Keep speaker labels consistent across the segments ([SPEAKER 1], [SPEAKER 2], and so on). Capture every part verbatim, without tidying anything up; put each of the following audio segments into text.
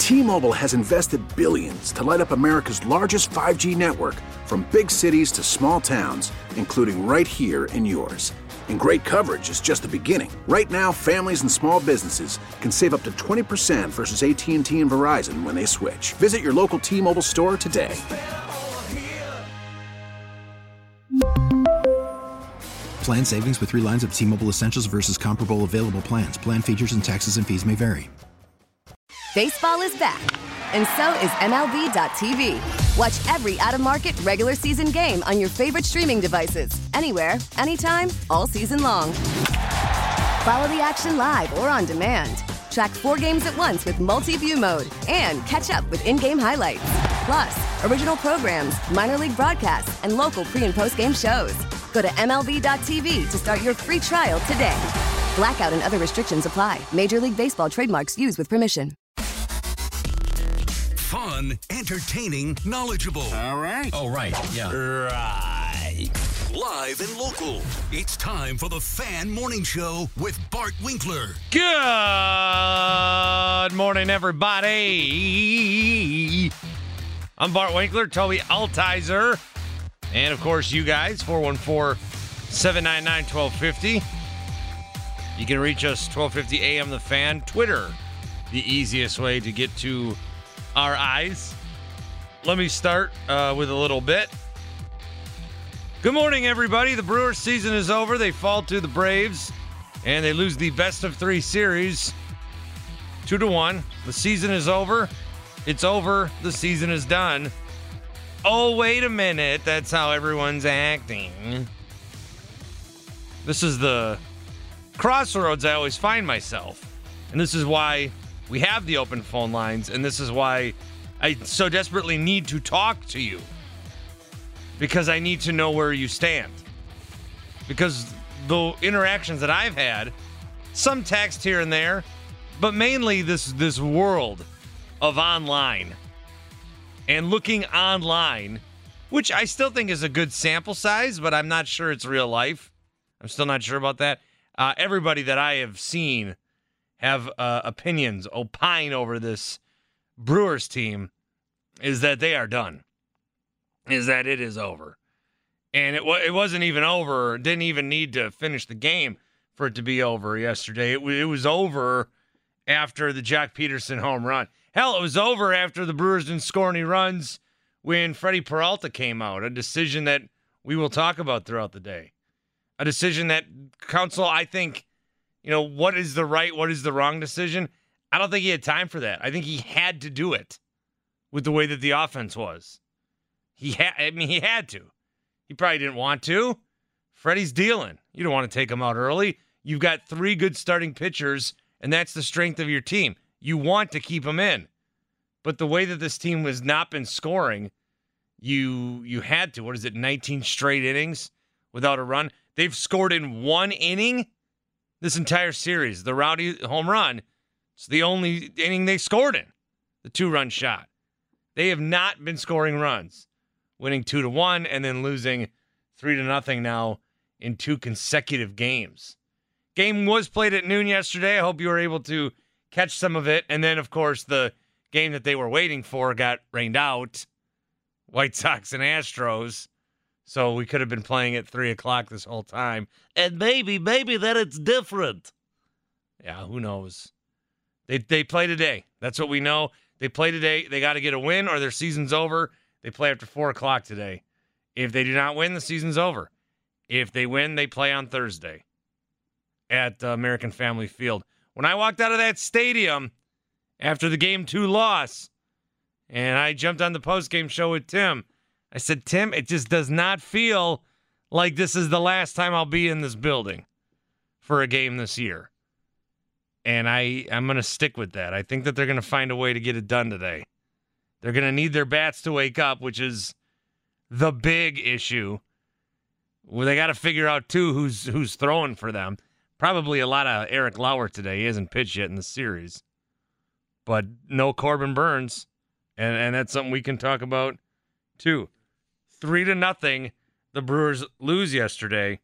[SPEAKER 1] T-Mobile has invested billions to light up America's largest five G network, from big cities to small towns, including right here in yours. And great coverage is just the beginning. Right now, families and small businesses can save up to twenty percent versus A T and T and Verizon when they switch. Visit your local T-Mobile store today.
[SPEAKER 2] Plan savings with three lines of T-Mobile Essentials versus comparable available plans. Plan features and taxes and fees may vary.
[SPEAKER 3] Baseball is back, and so is M L B dot T V. Watch every out-of-market regular season game on your favorite streaming devices, anywhere, anytime, all season long. Follow the action live or on demand. Track four games at once with multi-view mode and catch up with in-game highlights. Plus, original programs, minor league broadcasts, and local pre- and post-game shows. Go to M L B dot T V to start your free trial today. Blackout and other restrictions apply. Major League Baseball trademarks used with permission.
[SPEAKER 4] Fun, entertaining, knowledgeable.
[SPEAKER 5] All right.
[SPEAKER 4] Oh, right. Yeah.
[SPEAKER 5] Right.
[SPEAKER 4] Live and local. It's time for the Fan Morning Show with Bart Winkler.
[SPEAKER 6] Good morning, everybody. I'm Bart Winkler, Toby Altizer, and, of course, you guys, four one four, seven nine nine, one two five zero. You can reach us, twelve fifty A M The Fan. Twitter, the easiest way to get to our eyes. Let me start uh, with a little bit. Good morning, everybody. The Brewers season is over. They fall to the Braves, and they lose the best of three series, two to one. The season is over. It's over. The season is done. Oh, wait a minute. That's how everyone's acting. This is the crossroads I always find myself, and this is why we have the open phone lines, and this is why I so desperately need to talk to you. Because I need to know where you stand. Because the interactions that I've had, some text here and there, but mainly this, this world of online. And looking online, which I still think is a good sample size, but I'm not sure it's real life. I'm still not sure about that. Uh, everybody that I have seen have uh, opinions, opine over this Brewers team, is that they are done. Is that it is over. And it, it wasn't even over, didn't even need to finish the game for it to be over yesterday. It, w- it was over after the Jock Peterson home run. Hell, it was over after the Brewers didn't score any runs when Freddie Peralta came out, a decision that we will talk about throughout the day. A decision that Counsell, I think, you know, what is the right, what is the wrong decision? I don't think he had time for that. I think he had to do it with the way that the offense was. He had, I mean, he had to. He probably didn't want to. Freddie's dealing. You don't want to take him out early. You've got three good starting pitchers, and that's the strength of your team. You want to keep them in. But the way that this team has not been scoring, you you had to. What is it, nineteen straight innings without a run? They've scored in one inning this entire series. The Rowdy home run, it's the only inning they scored in, the two-run shot. They have not been scoring runs, winning two to one and then losing three to nothing now in two consecutive games. Game was played at noon yesterday. I hope you were able to catch some of it. And then, of course, the game that they were waiting for got rained out. White Sox and Astros. So we could have been playing at three o'clock this whole time. And maybe, maybe that it's different. Yeah, who knows? They they play today. That's what we know. They play today. They got to get a win or their season's over. They play after four o'clock today. If they do not win, the season's over. If they win, they play on Thursday at uh, American Family Field. When I walked out of that stadium after the game two loss, and I jumped on the postgame show with Tim, I said, Tim, it just does not feel like this is the last time I'll be in this building for a game this year. And I, I'm going to stick with that. I think that they're going to find a way to get it done today. They're going to need their bats to wake up, which is the big issue. Well, they got to figure out, too, who's who's throwing for them. Probably a lot of Eric Lauer today. He hasn't pitched yet in the series. But no Corbin Burns. And, and that's something we can talk about, too. Three to nothing, the Brewers lose yesterday.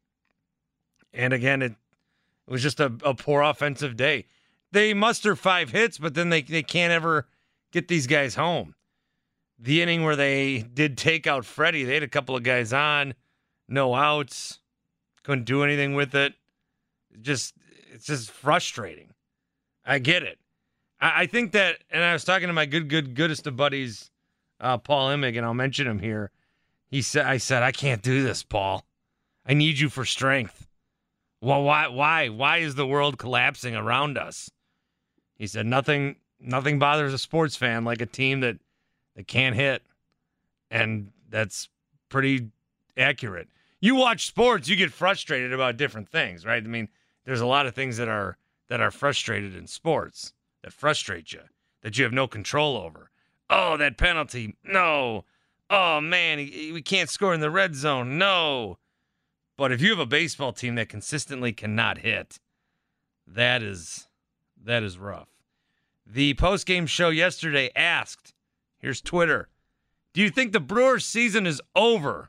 [SPEAKER 6] And again, it, it was just a, a poor offensive day. They muster five hits, but then they, they can't ever get these guys home. The inning where they did take out Freddie, they had a couple of guys on, no outs, couldn't do anything with it. Just, it's just frustrating. I get it. I, I think that, and I was talking to my good, good, goodest of buddies, uh, Paul Immig, and I'll mention him here. He said, I said, I can't do this, Paul. I need you for strength. Well, why, why, why is the world collapsing around us? He said, nothing, nothing bothers a sports fan like a team that, that can't hit. And that's pretty accurate. You watch sports, you get frustrated about different things, right? I mean, there's a lot of things that are, that are frustrated in sports that frustrate you, that you have no control over. Oh, that penalty. No. Oh, man, he, we can't score in the red zone. No. But if you have a baseball team that consistently cannot hit, that is that is rough. The postgame show yesterday asked, here's Twitter, do you think the Brewers season is over?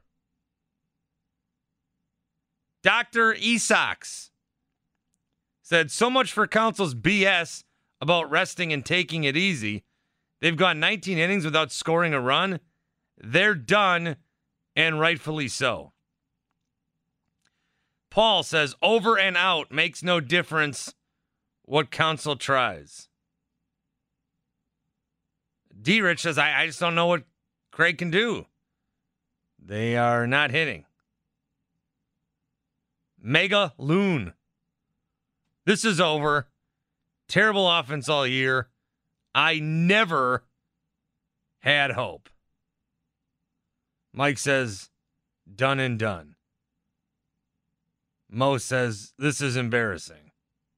[SPEAKER 6] Doctor Esox said, so much for Council's B S about resting and taking it easy. They've gone nineteen innings without scoring a run. They're done, and rightfully so. Paul says, over and out makes no difference what Council tries. D-Rich says, I, I just don't know what Craig can do. They are not hitting. Mega Loon. This is over. Terrible offense all year. I never had hope. Mike says, done and done. Mo says, this is embarrassing.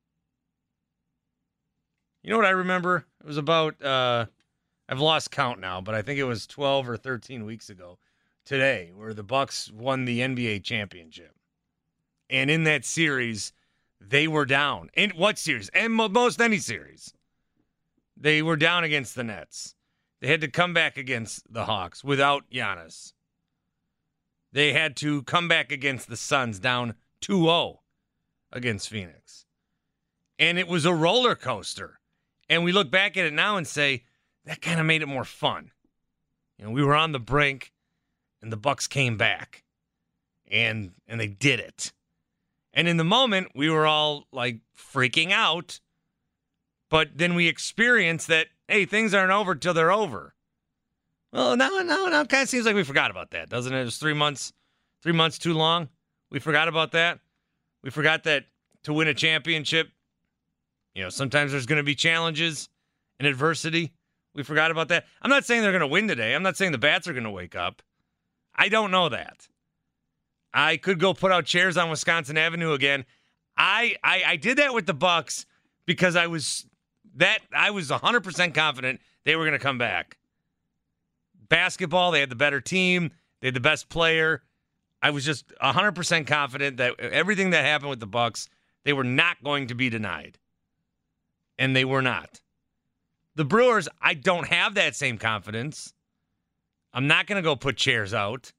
[SPEAKER 6] You know what I remember? It was about, uh, I've lost count now, but I think it was twelve or thirteen weeks ago today where the Bucks won the N B A championship. And in that series, they were down. In what series? And most any series. They were down against the Nets. They had to come back against the Hawks without Giannis. They had to come back against the Suns down two oh against Phoenix. And it was a roller coaster. And we look back at it now and say, that kind of made it more fun. You know, we were on the brink, and the Bucks came back. And and they did it. And in the moment, we were all, like, freaking out. But then we experienced that, hey, things aren't over till they're over. Well, now, now, now it kind of seems like we forgot about that, doesn't it? It was three months, three months too long. We forgot about that. We forgot that to win a championship, you know, sometimes there's going to be challenges and adversity. We forgot about that. I'm not saying they're going to win today. I'm not saying the Bats are going to wake up. I don't know that. I could go put out chairs on Wisconsin Avenue again. I I, I did that with the Bucks because I was that I was one hundred percent confident they were going to come back. Basketball, they had the better team. They had the best player. I was just one hundred percent confident that everything that happened with the Bucks, they were not going to be denied. And they were not. The Brewers, I don't have that same confidence. I'm not going to go put chairs out.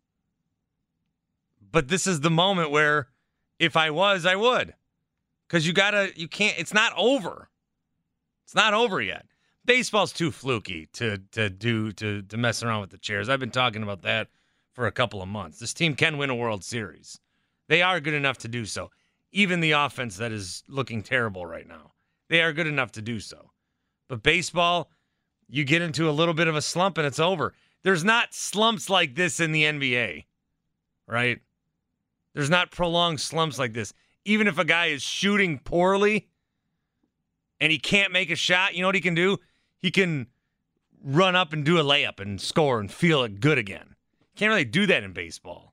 [SPEAKER 6] But this is the moment where if I was, I would. Because you got to, you can't, it's not over. It's not over yet. Baseball's too fluky to to do to to mess around with the chairs. I've been talking about that for a couple of months. This team can win a World Series. They are good enough to do so. Even the offense that is looking terrible right now, they are good enough to do so. But baseball, you get into a little bit of a slump and it's over. There's not slumps like this in the N B A, right? There's not prolonged slumps like this. Even if a guy is shooting poorly and he can't make a shot, you know what he can do? He can run up and do a layup and score and feel it good again. Can't really do that in baseball.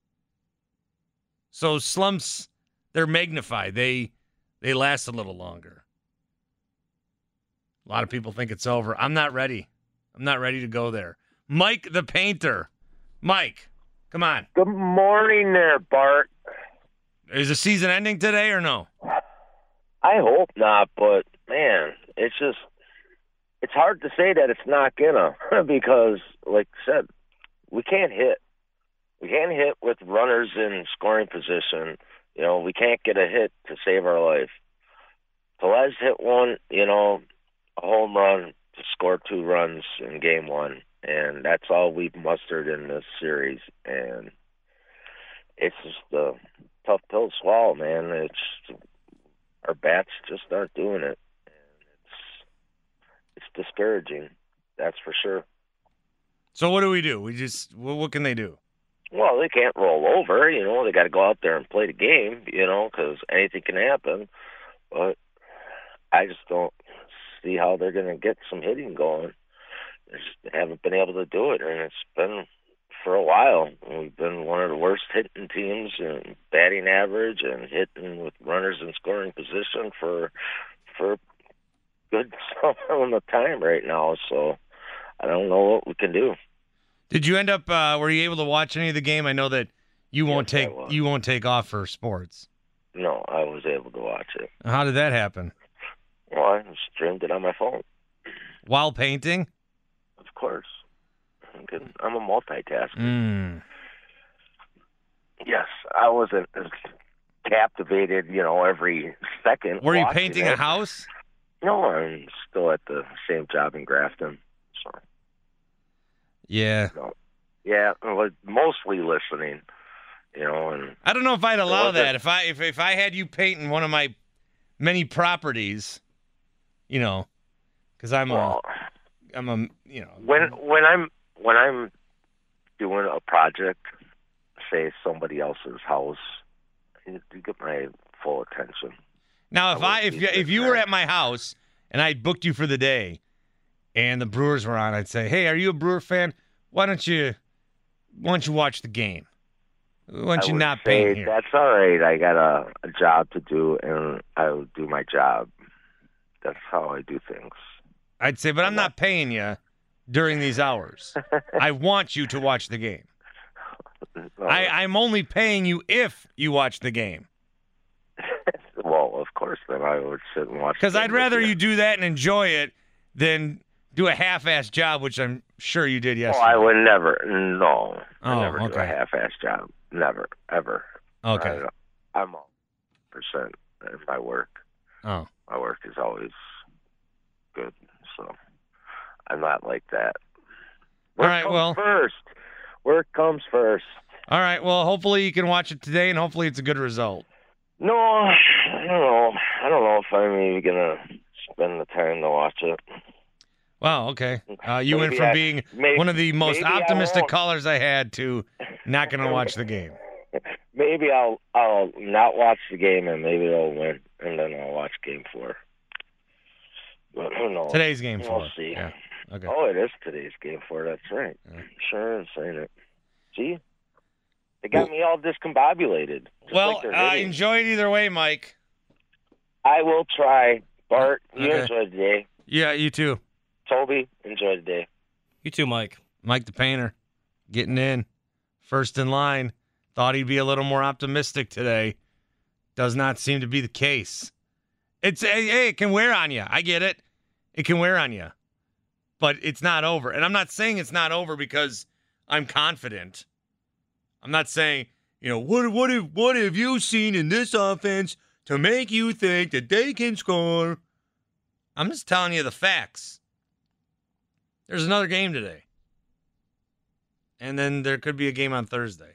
[SPEAKER 6] So slumps, they're magnified. They they last a little longer. A lot of people think it's over. I'm not ready. I'm not ready to go there. Mike the Painter. Mike, come on.
[SPEAKER 5] Good morning there, Bart.
[SPEAKER 6] Is the season ending today or no?
[SPEAKER 5] I hope not, but, man, it's just, it's hard to say that it's not gonna because, like I said, we can't hit. We can't hit with runners in scoring position. You know, we can't get a hit to save our life. Pelez hit one, you know, a home run to score two runs in game one, and that's all we've mustered in this series. And it's just a tough pill to swallow, man. It's our bats just aren't doing it, and it's it's discouraging. That's for sure.
[SPEAKER 6] So what do we do? We just what, what can they do?
[SPEAKER 5] Well, they can't roll over. You know, they got to go out there and play the game. You know, because anything can happen. But I just don't see how they're going to get some hitting going. They just haven't been able to do it, and it's been for a while. We've been one of the worst hitting teams in batting average and hitting with runners in scoring position for for good some of the time right now. So I don't know what we can do.
[SPEAKER 6] Did you end up? Uh, were you able to watch any of the game? I know that you won't
[SPEAKER 5] Yes, I
[SPEAKER 6] take
[SPEAKER 5] was.
[SPEAKER 6] you won't take off for sports.
[SPEAKER 5] No, I was able to watch it.
[SPEAKER 6] How did that happen?
[SPEAKER 5] Well, I streamed it on my phone.
[SPEAKER 6] While painting?
[SPEAKER 5] Of course. I'm, good. I'm a multitasker.
[SPEAKER 6] Mm.
[SPEAKER 5] Yes, I wasn't as captivated, you know, every second.
[SPEAKER 6] Were you
[SPEAKER 5] watching
[SPEAKER 6] painting
[SPEAKER 5] it.
[SPEAKER 6] a house?
[SPEAKER 5] No, I'm still at the same job in Grafton. So,
[SPEAKER 6] Yeah.
[SPEAKER 5] no. Yeah, I was mostly listening, you know, and
[SPEAKER 6] I don't know if I'd allow
[SPEAKER 5] wasn't-
[SPEAKER 6] that. If I if if I had you painting one of my many properties, you know, because I'm
[SPEAKER 5] well,
[SPEAKER 6] a I'm a you know
[SPEAKER 5] when when I'm when I'm doing a project, say somebody else's house, you, you get my full attention.
[SPEAKER 6] now if
[SPEAKER 5] I
[SPEAKER 6] I
[SPEAKER 5] wouldn't
[SPEAKER 6] if
[SPEAKER 5] be
[SPEAKER 6] you, if
[SPEAKER 5] sitting
[SPEAKER 6] you
[SPEAKER 5] there.
[SPEAKER 6] were at my house and I booked you for the day, and the Brewers were on, I'd say, hey, are you a Brewer fan? Why don't you why don't you watch the game? Why don't
[SPEAKER 5] I
[SPEAKER 6] you
[SPEAKER 5] would
[SPEAKER 6] not
[SPEAKER 5] say,
[SPEAKER 6] paint here?
[SPEAKER 5] that's all right. I got a, a job to do, and I will do my job. That's how I do things.
[SPEAKER 6] I'd say, but I'm not paying you during these hours. I want you to watch the game.
[SPEAKER 5] No,
[SPEAKER 6] I, I'm only paying you if you watch the game.
[SPEAKER 5] well, of course, then I would sit and watch.
[SPEAKER 6] Because
[SPEAKER 5] the
[SPEAKER 6] I'd
[SPEAKER 5] game with
[SPEAKER 6] rather
[SPEAKER 5] you.
[SPEAKER 6] you do that and enjoy it than do a half-assed job, which I'm sure you did
[SPEAKER 5] Oh,
[SPEAKER 6] yesterday.
[SPEAKER 5] I would never. No, I
[SPEAKER 6] Oh,
[SPEAKER 5] never do
[SPEAKER 6] okay.
[SPEAKER 5] a half-ass job. Never, ever.
[SPEAKER 6] Okay.
[SPEAKER 5] I, I'm all percent in my work.
[SPEAKER 6] Oh.
[SPEAKER 5] My work is always good, so I'm not like that.
[SPEAKER 6] All
[SPEAKER 5] Work
[SPEAKER 6] right,
[SPEAKER 5] comes
[SPEAKER 6] well-
[SPEAKER 5] first. Work comes first.
[SPEAKER 6] All right, well, hopefully you can watch it today, and hopefully it's a good result.
[SPEAKER 5] No, I don't know. I don't know if I'm even gonna spend the time to watch it.
[SPEAKER 6] Wow, okay. Uh, you went
[SPEAKER 5] Maybe
[SPEAKER 6] from
[SPEAKER 5] I-
[SPEAKER 6] being
[SPEAKER 5] may-
[SPEAKER 6] one of the most
[SPEAKER 5] maybe I
[SPEAKER 6] optimistic
[SPEAKER 5] won't.
[SPEAKER 6] callers I had to not going to watch the game.
[SPEAKER 5] Maybe I'll I'll not watch the game and maybe they'll win, and then I'll watch game four. But who knows?
[SPEAKER 6] Today's game
[SPEAKER 5] We'll
[SPEAKER 6] four.
[SPEAKER 5] see.
[SPEAKER 6] Yeah. Okay.
[SPEAKER 5] Oh, it is today's game four. That's right.
[SPEAKER 6] Yeah.
[SPEAKER 5] Sure, I'm saying it. See, they got me all discombobulated. just
[SPEAKER 6] Well,
[SPEAKER 5] like they're
[SPEAKER 6] uh,
[SPEAKER 5] hitting.
[SPEAKER 6] enjoy it either way, Mike.
[SPEAKER 5] I will try. Bart, you
[SPEAKER 6] Okay.
[SPEAKER 5] enjoy the day.
[SPEAKER 6] Yeah, you too.
[SPEAKER 5] Toby, enjoy the day.
[SPEAKER 7] You too, Mike.
[SPEAKER 6] Mike the painter getting in first in line. Thought he'd be a little more optimistic today. Does not seem to be the case. It's hey, hey, it can wear on you. I get it. It can wear on you. But it's not over. And I'm not saying it's not over because I'm confident. I'm not saying, you know, what what have what have you seen in this offense to make you think that they can score? I'm just telling you the facts. There's another game today. And then there could be a game on Thursday.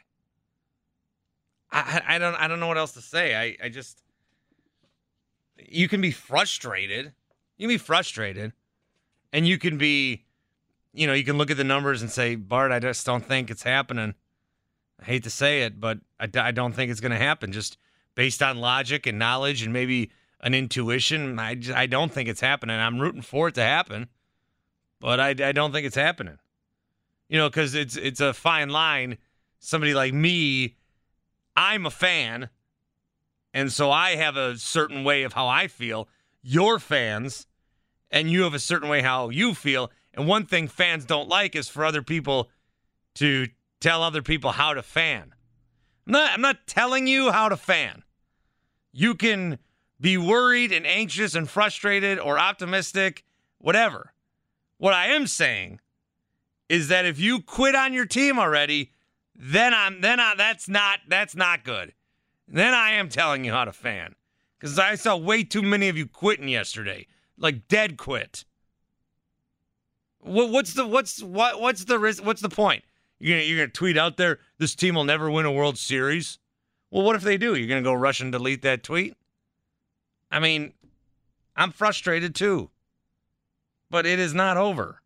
[SPEAKER 6] I, I, I don't I don't know what else to say. I, I just you can be frustrated. You can be frustrated. And you can be, you know, you can look at the numbers and say, Bart, I just don't think it's happening. I hate to say it, but I, I don't think it's going to happen. Just based on logic and knowledge and maybe an intuition, I, just, I don't think it's happening. I'm rooting for it to happen, but I, I don't think it's happening. You know, because it's it's a fine line. Somebody like me, I'm a fan, and so I have a certain way of how I feel. You're fans, and you have a certain way how you feel. And one thing fans don't like is for other people to tell other people how to fan. I'm not, I'm not telling you how to fan. You can be worried and anxious and frustrated or optimistic, whatever. What I am saying is that if you quit on your team already, then I'm then I, that's not that's not good. Then I am telling you how to fan. Because I saw way too many of you quitting yesterday. Like dead quit. What, what's the what's what what's the risk? What's the point? You're gonna you're gonna tweet out there, this team will never win a World Series. Well, what if they do? You're gonna go rush and delete that tweet? I mean, I'm frustrated too. But it is not over.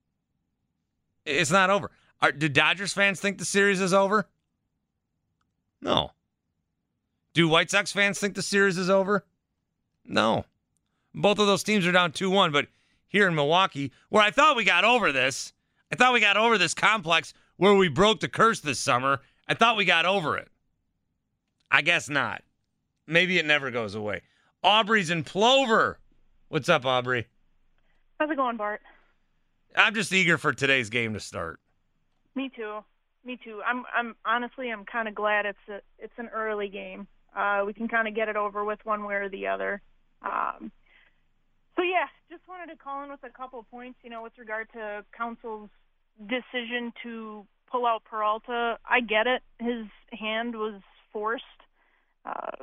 [SPEAKER 6] It's not over. Are, do Dodgers fans think the series is over? No. Do White Sox fans think the series is over? No. Both of those teams are down two one, but here in Milwaukee, where I thought we got over this, I thought we got over this complex where we broke the curse this summer. I thought we got over it. I guess not. Maybe it never goes away. Aubrey's in Plover. What's up, Aubrey?
[SPEAKER 7] How's it going, Bart?
[SPEAKER 6] I'm just eager for today's game to start.
[SPEAKER 7] Me too. Me too. I'm. I'm honestly. I'm kind of glad it's a. It's an early game. Uh, we can kind of get it over with one way or the other. Um, so yeah, just wanted to call in with a couple of points. You know, with regard to Council's decision to pull out Peralta, I get it. His hand was forced. Uh,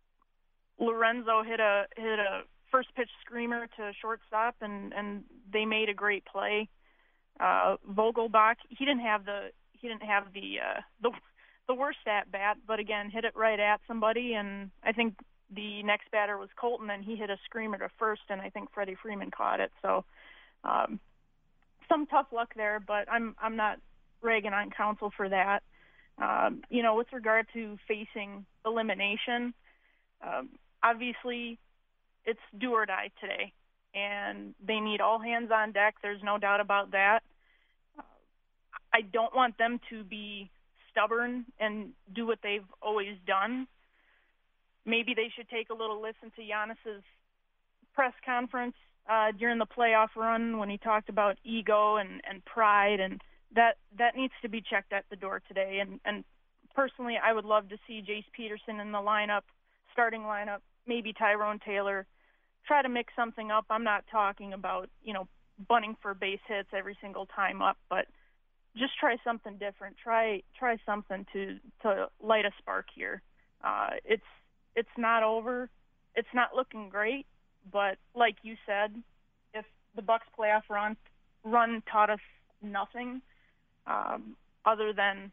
[SPEAKER 7] Lorenzo hit a hit a first pitch screamer to shortstop, and, and they made a great play. Uh, Vogelbach, he didn't have the he didn't have the uh, the the worst at bat, but again, hit it right at somebody, and I think the next batter was Colton, and he hit a screamer to first, and I think Freddie Freeman caught it. So um, some tough luck there, but I'm I'm not ragging on Council for that. Um, you know, with regard to facing elimination, um, obviously it's do or die today, and they need all hands on deck. There's no doubt about that. Uh, I don't want them to be stubborn and do what they've always done. Maybe they should take a little listen to Giannis's press conference uh, during the playoff run when he talked about ego and, and pride, and that that needs to be checked at the door today. And, and personally, I would love to see Jace Peterson in the lineup, starting lineup, maybe Tyrone Taylor, try to mix something up. I'm not talking about, you know, bunting for base hits every single time up, but just try something different. Try try something to, to light a spark here. Uh, it's it's not over. It's not looking great, but like you said, if the Bucks playoff run run taught us nothing, um, other than,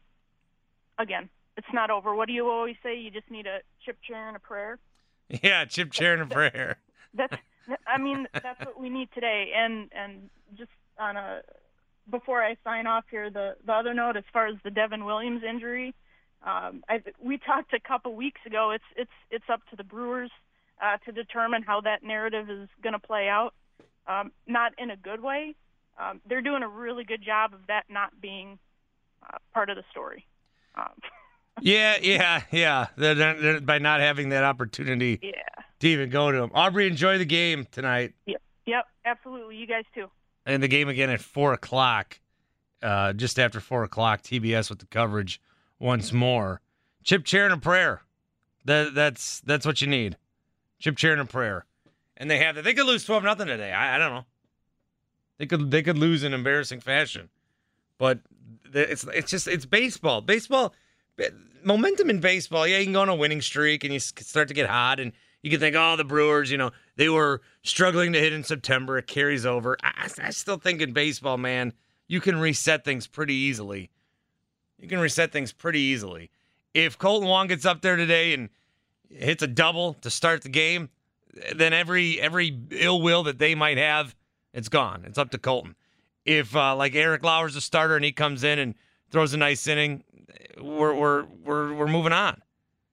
[SPEAKER 7] again, it's not over. What do you always say? You just need a chip chair and a prayer.
[SPEAKER 6] Yeah, chip chair and a prayer.
[SPEAKER 7] That's, I mean, that's what we need today. And and just on a, before I sign off here, the, the other note as far as the Devin Williams injury, um, I, we talked a couple weeks ago. It's it's it's up to the Brewers uh, to determine how that narrative is going to play out. Um, not in a good way. Um, they're doing a really good job of that not being uh, part of the story. Um,
[SPEAKER 6] yeah, yeah, yeah. They're, they're, by not having that opportunity
[SPEAKER 7] yeah.
[SPEAKER 6] to even go to them. Aubrey, enjoy the game tonight.
[SPEAKER 7] Yep, yep, absolutely. You guys too.
[SPEAKER 6] And the game again at four o'clock, uh, just after four o'clock, T B S with the coverage once more. Chip, chair, and a prayer. That, that's that's what you need. Chip, chair, and a prayer. And they have that. They could lose twelve nothing today. I, I don't know. They could they could lose in embarrassing fashion. But it's it's just it's baseball. Baseball, momentum in baseball. Yeah, you can go on a winning streak and you start to get hot, and you can think, oh, the Brewers, you know, they were struggling to hit in September. It carries over. I, I still think in baseball, man, you can reset things pretty easily. You can reset things pretty easily. If Colton Wong gets up there today and hits a double to start the game, then every every ill will that they might have, it's gone. It's up to Colton. If uh, like Eric Lauer's a starter and he comes in and throws a nice inning, we're we're we're we're moving on.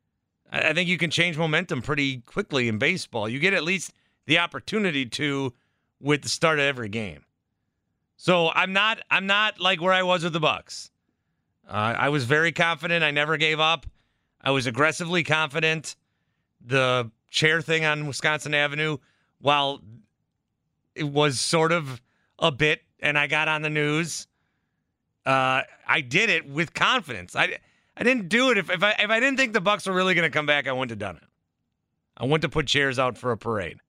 [SPEAKER 6] I think you can change momentum pretty quickly in baseball. You get at least the opportunity to with the start of every game. So I'm not I'm not like where I was with the Bucks. Uh, I was very confident. I never gave up. I was aggressively confident. The chair thing on Wisconsin Avenue, while it was sort of a bit, and I got on the news, uh, I did it with confidence. I I didn't do it if if I if I didn't think the Bucks were really going to come back. I wouldn't have done it. I went to put chairs out for a parade.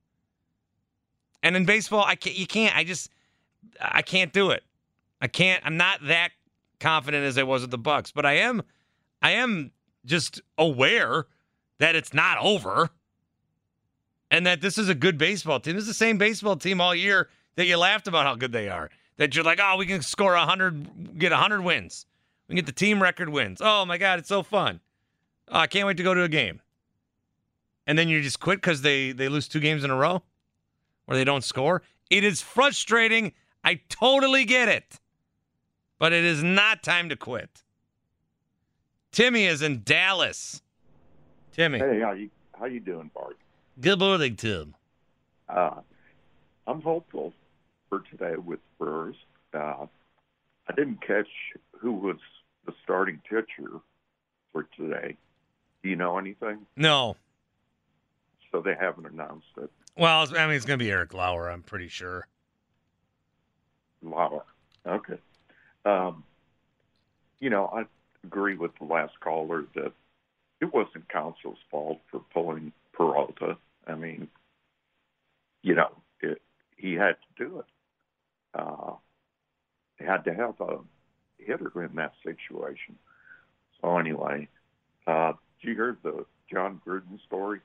[SPEAKER 6] And in baseball, I can't. You can't. I just I can't do it. I can't. I'm not that confident as I was with the Bucks, but I am. I am just aware that it's not over, and that this is a good baseball team. This is the same baseball team all year that you laughed about how good they are. That you're like, oh, we can score one hundred, get one hundred wins. We can get the team record wins. Oh, my God, it's so fun. Oh, I can't wait to go to a game. And then you just quit because they, they lose two games in a row or they don't score. It is frustrating. I totally get it. But it is not time to quit. Timmy is in Dallas. Timmy.
[SPEAKER 8] Hey, how you how you doing, Bart?
[SPEAKER 6] Good morning, Tim.
[SPEAKER 8] Uh, I'm hopeful for today with Brewers. Uh, I didn't catch who was the starting pitcher for today. Do you know anything?
[SPEAKER 6] No.
[SPEAKER 8] So they haven't announced it.
[SPEAKER 6] Well, I mean, it's going to be Eric Lauer, I'm pretty sure.
[SPEAKER 8] Lauer. Okay. Um, you know, I agree with the last caller that it wasn't Council's fault for pulling Peralta. I mean, you know, it, he had to do it. Uh, he had to have a hitter in that situation. So anyway, uh, did you hear the John Gruden story?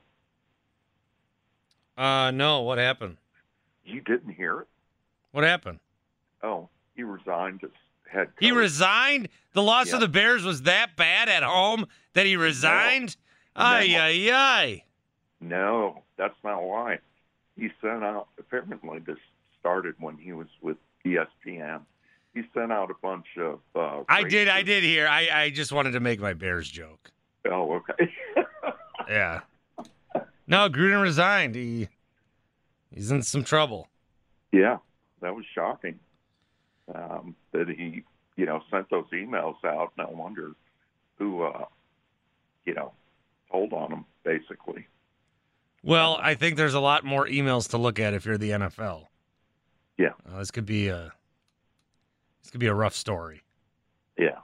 [SPEAKER 6] Uh, no. What happened?
[SPEAKER 8] You didn't hear it?
[SPEAKER 6] What happened?
[SPEAKER 8] Oh, he resigned as head coach.
[SPEAKER 6] He resigned? The loss
[SPEAKER 8] Yeah.
[SPEAKER 6] of the Bears was that bad at home that he resigned?
[SPEAKER 8] No.
[SPEAKER 6] Ay,
[SPEAKER 8] No.
[SPEAKER 6] ay, ay.
[SPEAKER 8] No, that's not why. He sent out, apparently this started when he was with E S P N. He sent out a bunch of... Uh,
[SPEAKER 6] I did, I
[SPEAKER 8] racist-
[SPEAKER 6] did hear. I, I just wanted to make my Bears joke.
[SPEAKER 8] Oh, okay.
[SPEAKER 6] Yeah. No, Gruden resigned. He He's in some trouble.
[SPEAKER 8] Yeah, that was shocking. Um, that he, you know, sent those emails out, and I wonder who, uh, you know, told on him, basically.
[SPEAKER 6] Well, I think there's a lot more emails to look at if you're the N F L.
[SPEAKER 8] Yeah.
[SPEAKER 6] Uh, this could be a this could be a rough story.
[SPEAKER 8] Yeah.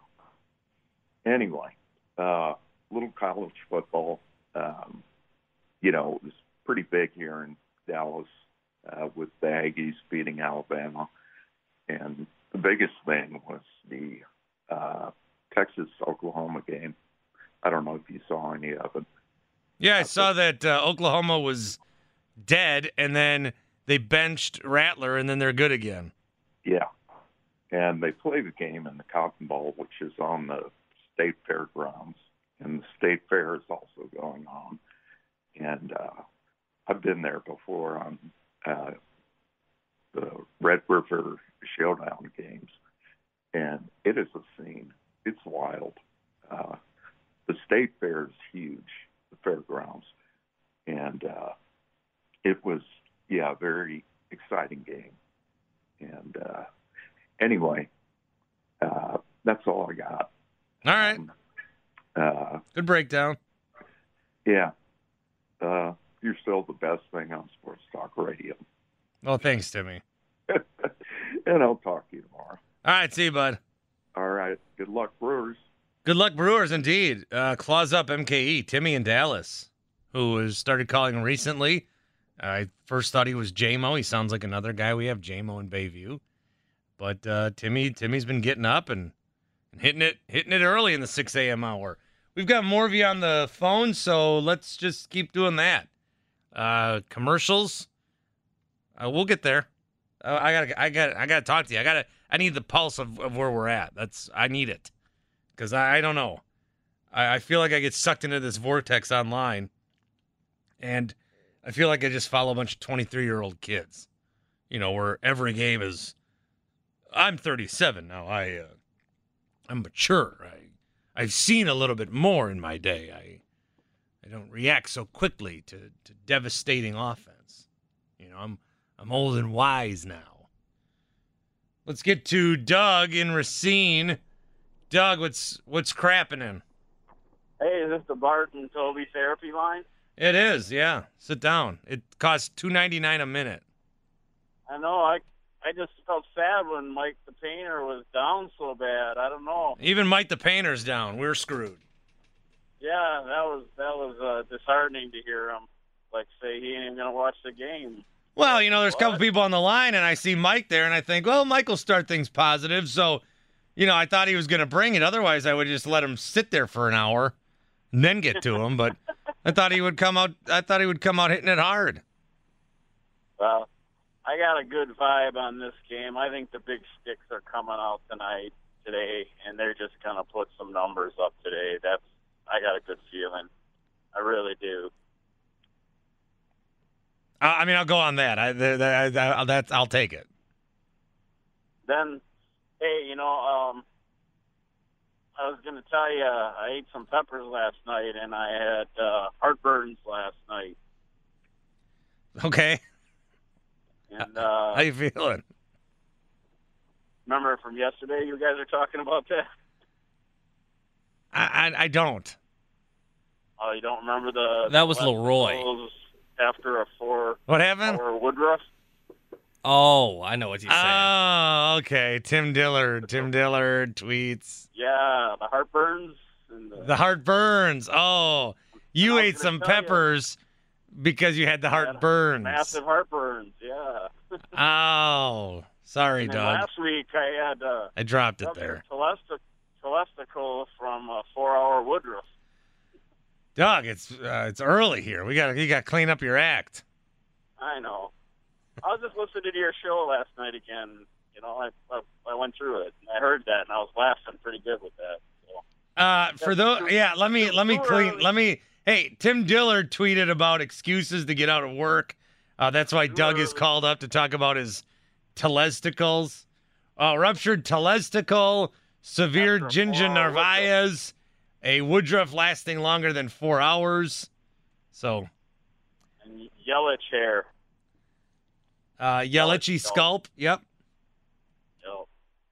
[SPEAKER 8] Anyway, uh, little college football, um, you know, it was pretty big here in Dallas uh, with the Aggies beating Alabama. And the biggest thing was the uh, Texas-Oklahoma game. I don't know if you saw any of it.
[SPEAKER 6] Yeah, I saw that uh, Oklahoma was dead, and then they benched Rattler, and then they're good again.
[SPEAKER 8] Yeah. And they play the game in the Cotton Bowl, which is on the state fairgrounds. And the state fair is also going on. And uh, I've been there before on uh, the Red River Showdown games. And it is a scene. It's wild. Uh, the state fair is huge, the fairgrounds. And uh, it was, yeah, a very exciting game. And uh, anyway, uh, that's all I got.
[SPEAKER 6] All right.
[SPEAKER 8] Um, uh,
[SPEAKER 6] Good breakdown.
[SPEAKER 8] yeah. Uh, you're still the best thing on Sports Talk Radio.
[SPEAKER 6] Well, thanks, Timmy.
[SPEAKER 8] And I'll talk to you tomorrow.
[SPEAKER 6] All right, see you, bud.
[SPEAKER 8] All right. Good luck, Brewers.
[SPEAKER 6] Good luck, Brewers, indeed. Uh, claws up M K E, Timmy in Dallas, who has started calling recently. I first thought he was J-Mo. He sounds like another guy we have, J-Mo in Bayview. But uh, Timmy, Timmy's been getting up and, and hitting it, hitting it early in the six a.m. hour. We've got more of you on the phone, so let's just keep doing that. Uh, commercials, uh, we'll get there. Uh, I got, I got, I got to talk to you. I got to, I need the pulse of, of where we're at. That's, I need it, because I, I don't know. I, I feel like I get sucked into this vortex online, and I feel like I just follow a bunch of twenty-three-year-old kids. You know, where every game is. I'm thirty-seven now. I, uh, I'm mature. I. I've seen a little bit more in my day. I I don't react so quickly to, to devastating offense. You know, I'm I'm old and wise now. Let's get to Doug in Racine. Doug, what's what's crapping in?
[SPEAKER 9] Hey, is this the Bart and Toby therapy line?
[SPEAKER 6] It is, yeah. Sit down. It costs two ninety-nine a minute.
[SPEAKER 9] I know. I I just felt sad when Mike the Painter was down so bad. I don't know.
[SPEAKER 6] Even Mike the Painter's down. We're screwed.
[SPEAKER 9] Yeah, that was that was uh, disheartening to hear him like say he ain't even gonna watch the game.
[SPEAKER 6] Well, you know, there's a couple
[SPEAKER 9] What?
[SPEAKER 6] people on the line, and I see Mike there, and I think, well, Mike will start things positive. So, you know, I thought he was going to bring it. Otherwise, I would just let him sit there for an hour and then get to him. But I thought he would come out. I thought he would come out hitting it hard.
[SPEAKER 9] Well, I got a good vibe on this game. I think the big sticks are coming out tonight, today, and they're just going to put some numbers up today. That's I got a good feeling. I really do.
[SPEAKER 6] Uh, I mean, I'll go on that. I, I, I, I that's I'll take it.
[SPEAKER 9] Then, hey, you know, um, I was going to tell you, I ate some peppers last night, and I had uh, heartburns last night.
[SPEAKER 6] Okay.
[SPEAKER 9] And uh,
[SPEAKER 6] how you feeling?
[SPEAKER 9] Remember from yesterday, you guys are talking about that?
[SPEAKER 6] I I, I don't.
[SPEAKER 9] Oh, you don't remember the...
[SPEAKER 10] That was Leroy.
[SPEAKER 9] After a four...
[SPEAKER 6] What happened?
[SPEAKER 9] Or Woodruff?
[SPEAKER 10] Oh, I know what you're saying.
[SPEAKER 6] Oh, okay. Tim Dillard. Tim Dillard tweets.
[SPEAKER 9] Yeah, the heartburns. And the,
[SPEAKER 6] the heartburns. Oh, you ate some peppers
[SPEAKER 9] you.
[SPEAKER 6] because you had the heartburns.
[SPEAKER 9] Massive heartburns, yeah.
[SPEAKER 6] Oh, sorry,
[SPEAKER 9] and
[SPEAKER 6] Doug.
[SPEAKER 9] Last week I had... Uh,
[SPEAKER 6] I dropped it there.
[SPEAKER 9] Telestical from a four-hour Woodruff.
[SPEAKER 6] Doug, it's uh, it's early here. We got you got to clean up your act.
[SPEAKER 9] I know. I was just listening to your show last night again. You know, I I, I went through it and I heard that and I was laughing pretty good with that. So.
[SPEAKER 6] Uh, for those,
[SPEAKER 9] too,
[SPEAKER 6] yeah. Let me let me clean.
[SPEAKER 9] early.
[SPEAKER 6] Let me. Hey, Tim Dillard tweeted about excuses to get out of work. Uh, that's why
[SPEAKER 9] Too
[SPEAKER 6] Doug
[SPEAKER 9] early.
[SPEAKER 6] is called up to talk about his telesticles, uh, ruptured telesticle, severe
[SPEAKER 9] After a
[SPEAKER 6] gingivitis, a Woodruff lasting longer than four hours. So,
[SPEAKER 9] And yellowish hair.
[SPEAKER 6] uh, Yelich scalp. Yep.
[SPEAKER 9] Yep.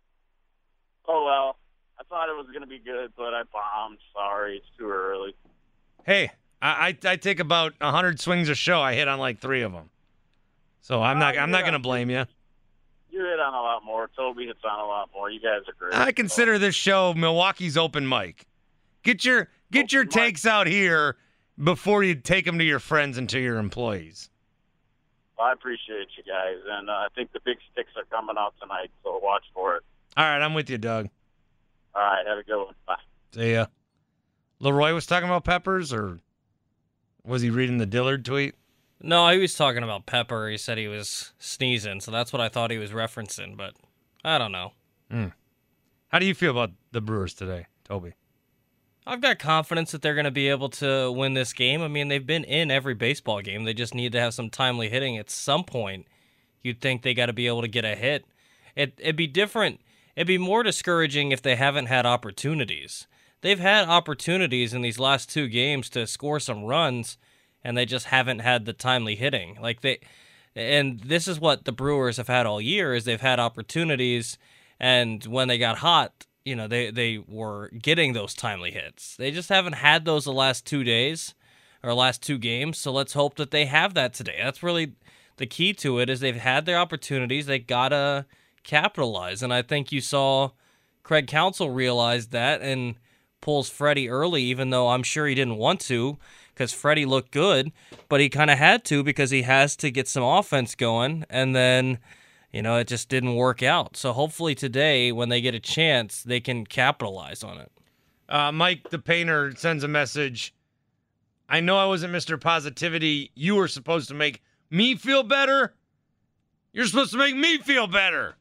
[SPEAKER 9] Oh well, I thought it was gonna be good, but I bombed. Sorry, it's too early.
[SPEAKER 6] Hey, I I, I take about a hundred swings a show. I hit on like three of them. So I'm not
[SPEAKER 9] Oh,
[SPEAKER 6] I'm not
[SPEAKER 9] yeah.
[SPEAKER 6] gonna blame you.
[SPEAKER 9] You hit on a lot more. Toby hits on a lot more. You guys are great.
[SPEAKER 6] I consider this show Milwaukee's open mic. Get your get
[SPEAKER 9] Open
[SPEAKER 6] your
[SPEAKER 9] mic.
[SPEAKER 6] takes out here before you take them to your friends and to your employees.
[SPEAKER 9] Well, I appreciate you guys, and uh, I think the big sticks are coming out tonight, so watch for it.
[SPEAKER 6] All right, I'm with you, Doug.
[SPEAKER 9] All right, have a good one. Bye.
[SPEAKER 6] See ya. Leroy was talking about peppers, or was he reading the Dillard tweet?
[SPEAKER 10] No, he was talking about Pepper. He said he was sneezing, so that's what I thought he was referencing, but I don't know.
[SPEAKER 6] Mm. How do you feel about the Brewers today, Toby?
[SPEAKER 10] I've got confidence that they're going to be able to win this game. I mean, they've been in every baseball game. They just need to have some timely hitting. At some point, you'd think they got to be able to get a hit. It, it'd be different. It'd be more discouraging if they haven't had opportunities. They've had opportunities in these last two games to score some runs, and they just haven't had the timely hitting. Like they, and this is what the Brewers have had all year: is they've had opportunities, and when they got hot, you know, they they were getting those timely hits. They just haven't had those the last two days or last two games. So let's hope that they have that today. That's really the key to it. Is they've had their opportunities. They gotta capitalize, and I think you saw Craig Counsell realize that and pulls Freddie early, even though I'm sure he didn't want to, because Freddie looked good, but he kind of had to because he has to get some offense going, and then, you know, it just didn't work out. So hopefully today, when they get a chance, they can capitalize on it.
[SPEAKER 6] Uh, Mike the painter sends a message. I know I wasn't Mister Positivity. You were supposed to make me feel better. You're supposed to make me feel better.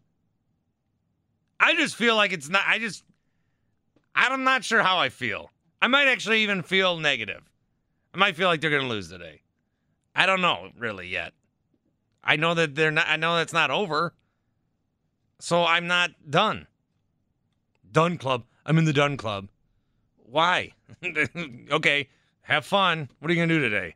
[SPEAKER 6] I just feel like it's not, I just, I'm not sure how I feel. I might actually even feel negative. I might feel like they're going to lose today. I don't know really yet. I know that they're not, I know that's not over. So I'm not done. Done club. I'm in the done club. Why? Okay, have fun. What are you going to do today?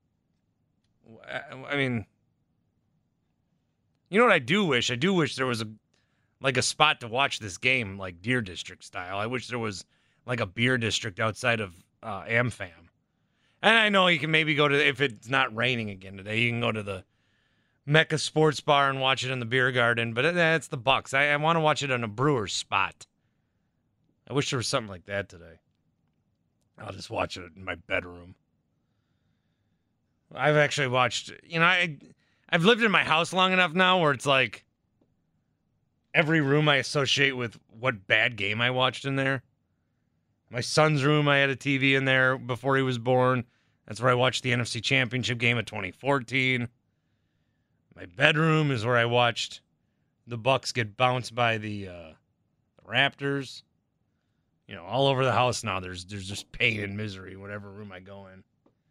[SPEAKER 6] I mean, you know what I do wish? I do wish there was a like a spot to watch this game, like Deer District style. I wish there was like a beer district outside of uh, AmFam. And I know you can maybe go to, if it's not raining again today, you can go to the Mecca Sports Bar and watch it in the beer garden. But that's the Bucks. I, I want to watch it on a Brewers spot. I wish there was something like that today. I'll just watch it in my bedroom. I've actually watched, you know, I, I've lived in my house long enough now where it's like every room I associate with what bad game I watched in there. My son's room, I had a T V in there before he was born. That's where I watched the N F C Championship game of twenty fourteen. My bedroom is where I watched the Bucks get bounced by the, uh, the Raptors. You know, all over the house now, there's there's just pain and misery, whatever room I go in.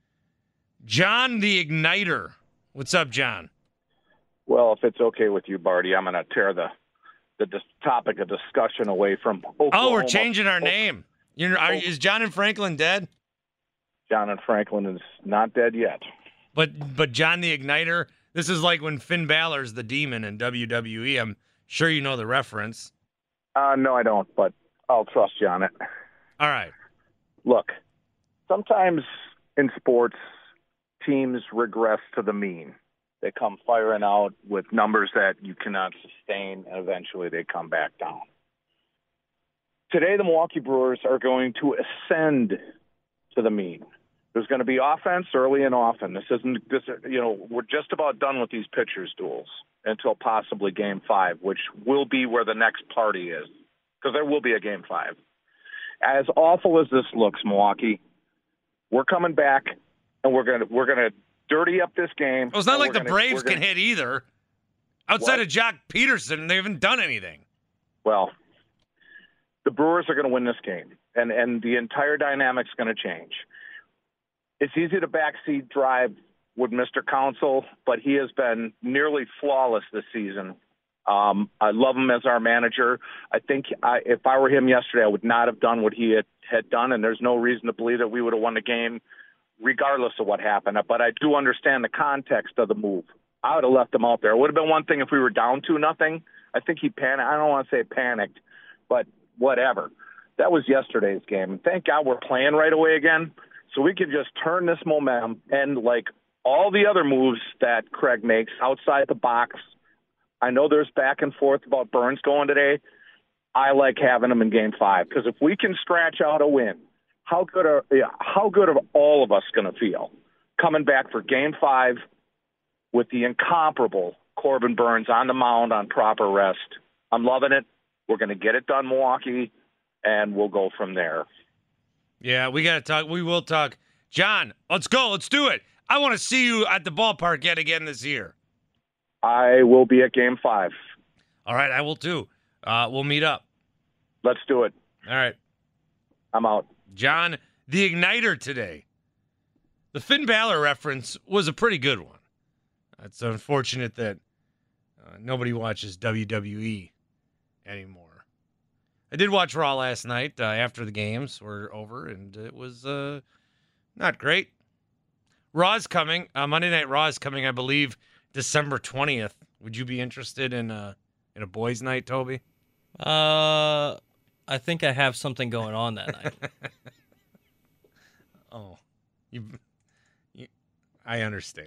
[SPEAKER 6] John the Igniter. What's up, John?
[SPEAKER 11] Well, if it's okay with you, Barty, I'm going to tear the the dis- topic of discussion away from Oklahoma.
[SPEAKER 6] Oh, we're changing our name. You're, are, is John and Franklin dead?
[SPEAKER 11] John and Franklin is not dead yet.
[SPEAKER 6] But but John the Igniter, this is like when Finn Balor's the demon in W W E. I'm sure you know the reference.
[SPEAKER 11] Uh, no, I don't, but I'll trust you on it.
[SPEAKER 6] All right.
[SPEAKER 11] Look, sometimes in sports, teams regress to the mean. They come firing out with numbers that you cannot sustain, and eventually they come back down. Today, the Milwaukee Brewers are going to ascend to the mean. There's going to be offense early and often. This isn't, this, you know, we're just about done with these pitchers' duels until possibly Game Five, which will be where the next party is, because there will be a Game Five. As awful as this looks, Milwaukee, we're coming back, and we're gonna we're gonna dirty up this game.
[SPEAKER 6] Well, it's not like the
[SPEAKER 11] gonna,
[SPEAKER 6] Braves
[SPEAKER 11] gonna,
[SPEAKER 6] can hit either. Outside
[SPEAKER 11] what?
[SPEAKER 6] of Jock Peterson, they haven't done anything.
[SPEAKER 11] Well, the Brewers are going to win this game, and, and the entire dynamic's going to change. It's easy to backseat drive with Mister Council, but he has been nearly flawless this season. Um, I love him as our manager. I think I, if I were him yesterday, I would not have done what he had, had done, and there's no reason to believe that we would have won the game regardless of what happened. But I do understand the context of the move. I would have left him out there. It would have been one thing if we were down two nothing. I think he panicked. I don't want to say panicked, but whatever. That was yesterday's game. And thank God we're playing right away again, so we could just turn this momentum. And like all the other moves that Craig makes outside the box, I know there's back and forth about Burns going today. I like having him in Game Five, because if we can scratch out a win, how good are how good are all of us going to feel coming back for Game Five with the incomparable Corbin Burns on the mound on proper rest? I'm loving it. We're going to get it done, Milwaukee, and we'll go from there.
[SPEAKER 6] Yeah, we got to talk. We will talk. John, let's go. Let's do it. I want to see you at the ballpark yet again this year.
[SPEAKER 11] I will be at Game Five.
[SPEAKER 6] All right, I will too. Uh, we'll meet up.
[SPEAKER 11] Let's do it.
[SPEAKER 6] All right.
[SPEAKER 11] I'm out.
[SPEAKER 6] John, the Igniter today. The Finn Balor reference was a pretty good one. It's unfortunate that uh, nobody watches W W E anymore. I did watch Raw last night uh, after the games were over, and it was uh, not great. Raw's coming. Uh, Monday Night Raw is coming, I believe, December twentieth. Would you be interested in a, in a boys' night, Toby?
[SPEAKER 10] Uh, I think I have something going on that night.
[SPEAKER 6] oh, you, you, I understand.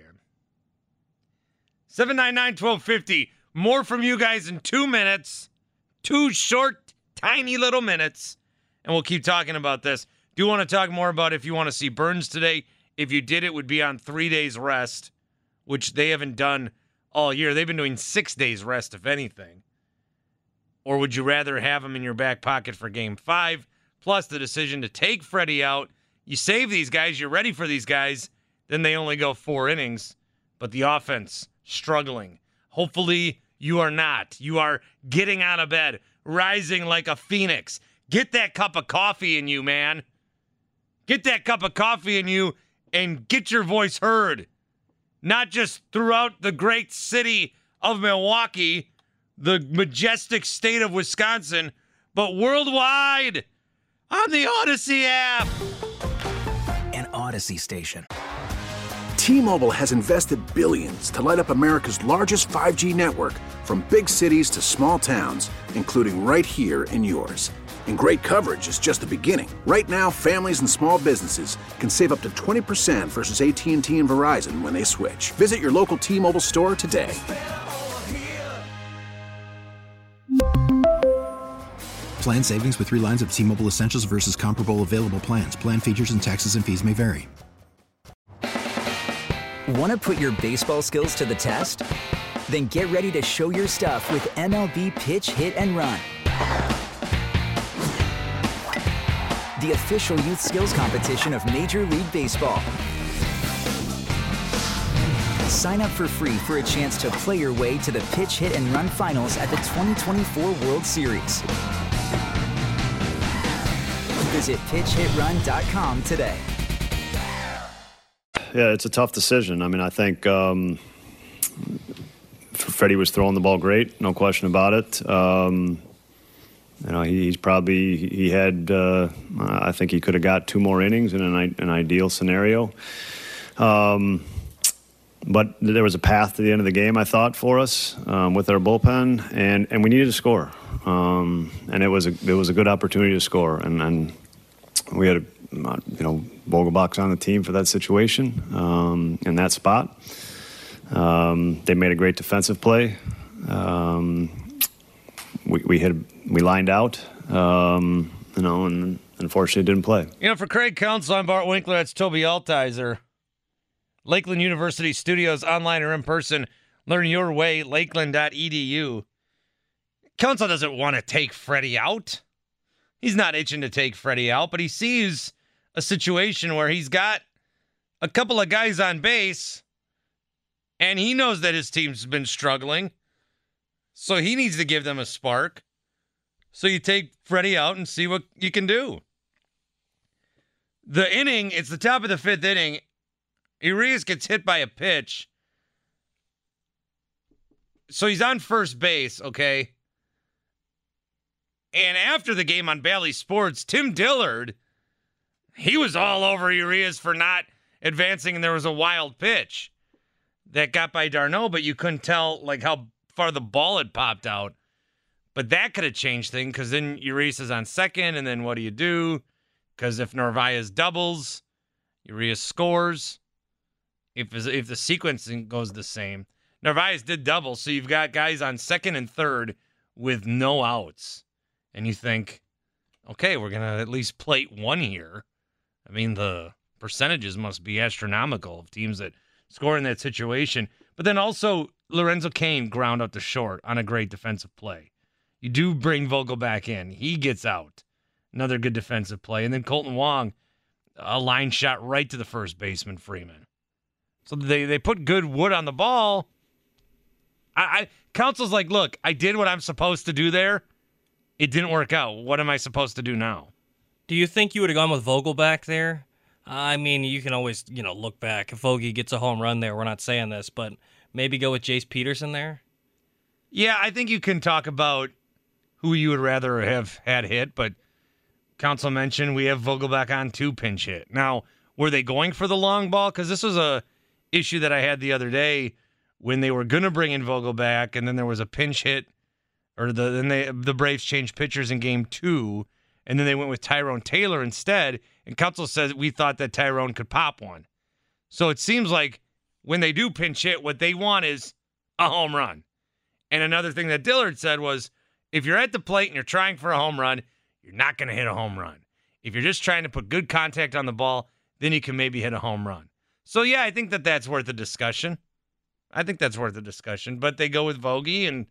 [SPEAKER 6] seven nine nine, one two five zero. More from you guys in two minutes. Two short, tiny little minutes. And we'll keep talking about this. Do want to talk more about if you want to see Burns today. If you did, it would be on three days rest, which they haven't done all year. They've been doing six days rest, if anything. Or would you rather have him in your back pocket for Game five, plus the decision to take Freddie out? You save these guys, you're ready for these guys, then they only go four innings. But the offense, struggling. Hopefully you are not. You are getting out of bed, rising like a phoenix. Get that cup of coffee in you, man. Get that cup of coffee in you and get your voice heard. Not just throughout the great city of Milwaukee, the majestic state of Wisconsin, but worldwide on the Odyssey app.
[SPEAKER 12] An Odyssey station.
[SPEAKER 1] T-Mobile has invested billions to light up America's largest five G network, from big cities to small towns, including right here in yours. And great coverage is just the beginning. Right now, families and small businesses can save up to twenty percent versus A T and T and Verizon when they switch. Visit your local T-Mobile store today.
[SPEAKER 2] Plan savings with three lines of T-Mobile Essentials versus comparable available plans. Plan features and taxes and fees may vary.
[SPEAKER 12] Want to put your baseball skills to the test? Then get ready to show your stuff with M L B Pitch, Hit, and Run. The official youth skills competition of Major League Baseball. Sign up for free for a chance to play your way to the Pitch Hit and Run Finals at the twenty twenty-four World Series. Visit pitch hit run dot com today.
[SPEAKER 13] Yeah, it's a tough decision. I mean, I think um, Freddie was throwing the ball great, no question about it. Um, you know, he, he's probably he had. Uh, I think he could have got two more innings in an, an ideal scenario. Um, but there was a path to the end of the game, I thought, for us um, with our bullpen, and, and we needed to score. Um, and it was a it was a good opportunity to score, and, and we had a, you know Vogelbach's on the team for that situation um, in that spot. Um, they made a great defensive play. Um, we we had we lined out, um, you know, and unfortunately didn't play.
[SPEAKER 6] You know, for Craig Counsell, I'm Bart Winkler. That's Toby Altizer. Lakeland University Studios, online or in person. Learn your way, lakeland dot e d u. Counsell doesn't want to take Freddie out. He's not itching to take Freddie out, but he sees a situation where he's got a couple of guys on base, and he knows that his team's been struggling, so he needs to give them a spark. So you take Freddie out and see what you can do. The inning, it's the top of the fifth inning. Urias gets hit by a pitch. So he's on first base, okay? And after the game on Bally Sports, Tim Dillard, he was all over Urias for not advancing, and there was a wild pitch that got by d'Arnaud, but you couldn't tell like how far the ball had popped out. But that could have changed things, because then Urias is on second, and then what do you do? Because if Narvaez doubles, Urias scores. If if the sequencing goes the same. Narvaez did double, so you've got guys on second and third with no outs. And you think, okay, we're going to at least plate one here. I mean, the percentages must be astronomical of teams that score in that situation. But then also, Lorenzo Cain ground out to short on a great defensive play. You do bring Vogel back in. He gets out. Another good defensive play. And then Colton Wong, a line shot right to the first baseman, Freeman. So they, they put good wood on the ball. I, I Counsell's like, look, I did what I'm supposed to do there. It didn't work out. What am I supposed to do now?
[SPEAKER 10] Do you think you would have gone with Vogel back there? I mean, you can always, you know, look back. If Vogie gets a home run there, we're not saying this, but maybe go with Jace Peterson there?
[SPEAKER 6] Yeah, I think you can talk about who you would rather have had hit, but Counsell mentioned we have Vogelbach on to pinch hit. Now, were they going for the long ball? Because this was a issue that I had the other day when they were going to bring in Vogelbach, and then there was a pinch hit, or the then they the Braves changed pitchers in game two, and then they went with Tyrone Taylor instead, and Counsell says we thought that Tyrone could pop one. So it seems like when they do pinch hit, what they want is a home run. And another thing that Dillard said was, if you're at the plate and you're trying for a home run, you're not going to hit a home run. If you're just trying to put good contact on the ball, then you can maybe hit a home run. So, yeah, I think that that's worth a discussion. I think that's worth a discussion. But they go with Vogie, and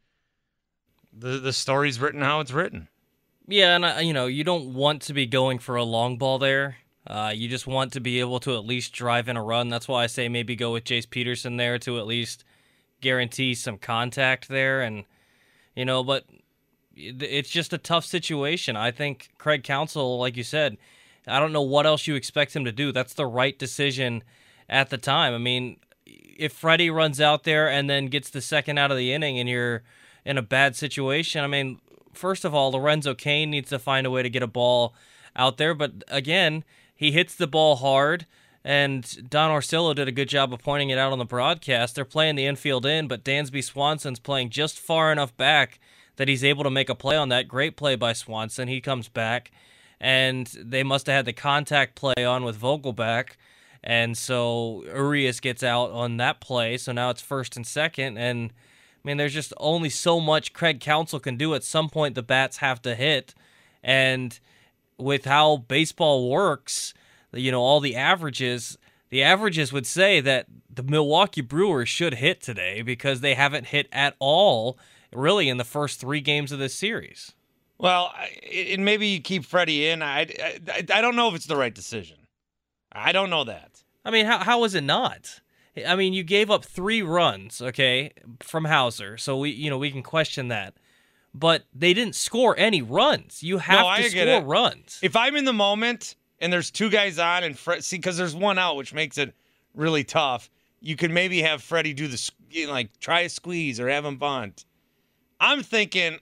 [SPEAKER 6] the the story's written how it's written.
[SPEAKER 10] Yeah, and, uh, you know, you don't want to be going for a long ball there. Uh, you just want to be able to at least drive in a run. That's why I say maybe go with Jace Peterson there to at least guarantee some contact there. And, you know, but it's just a tough situation. I think Craig Counsell, like you said, I don't know what else you expect him to do. That's the right decision at the time. I mean, if Freddie runs out there and then gets the second out of the inning and you're in a bad situation, I mean, first of all, Lorenzo Cain needs to find a way to get a ball out there. But again, he hits the ball hard, and Don Orsillo did a good job of pointing it out on the broadcast. They're playing the infield in, but Dansby Swanson's playing just far enough back that he's able to make a play on that. Great play by Swanson. He comes back, and they must have had the contact play on with Vogelbach, and so Urias gets out on that play, so now it's first and second, and I mean, there's just only so much Craig Counsell can do. At some point, the bats have to hit, and with how baseball works, you know, all the averages, the averages would say that the Milwaukee Brewers should hit today because they haven't hit at all, really, in the first three games of this series.
[SPEAKER 6] Well, and maybe you keep Freddie in. I, I, I don't know if it's the right decision. I don't know that.
[SPEAKER 10] I mean, how how is it not? I mean, you gave up three runs, okay, from Hauser, so we, you know, we can question that. But they didn't score any runs. You have
[SPEAKER 6] no, I
[SPEAKER 10] to
[SPEAKER 6] get
[SPEAKER 10] score
[SPEAKER 6] it.
[SPEAKER 10] runs.
[SPEAKER 6] If I'm in the moment and there's two guys on and Fred, see, because there's one out, which makes it really tough. You could maybe have Freddie do the, you know, like try a squeeze or have him bunt. I'm thinking,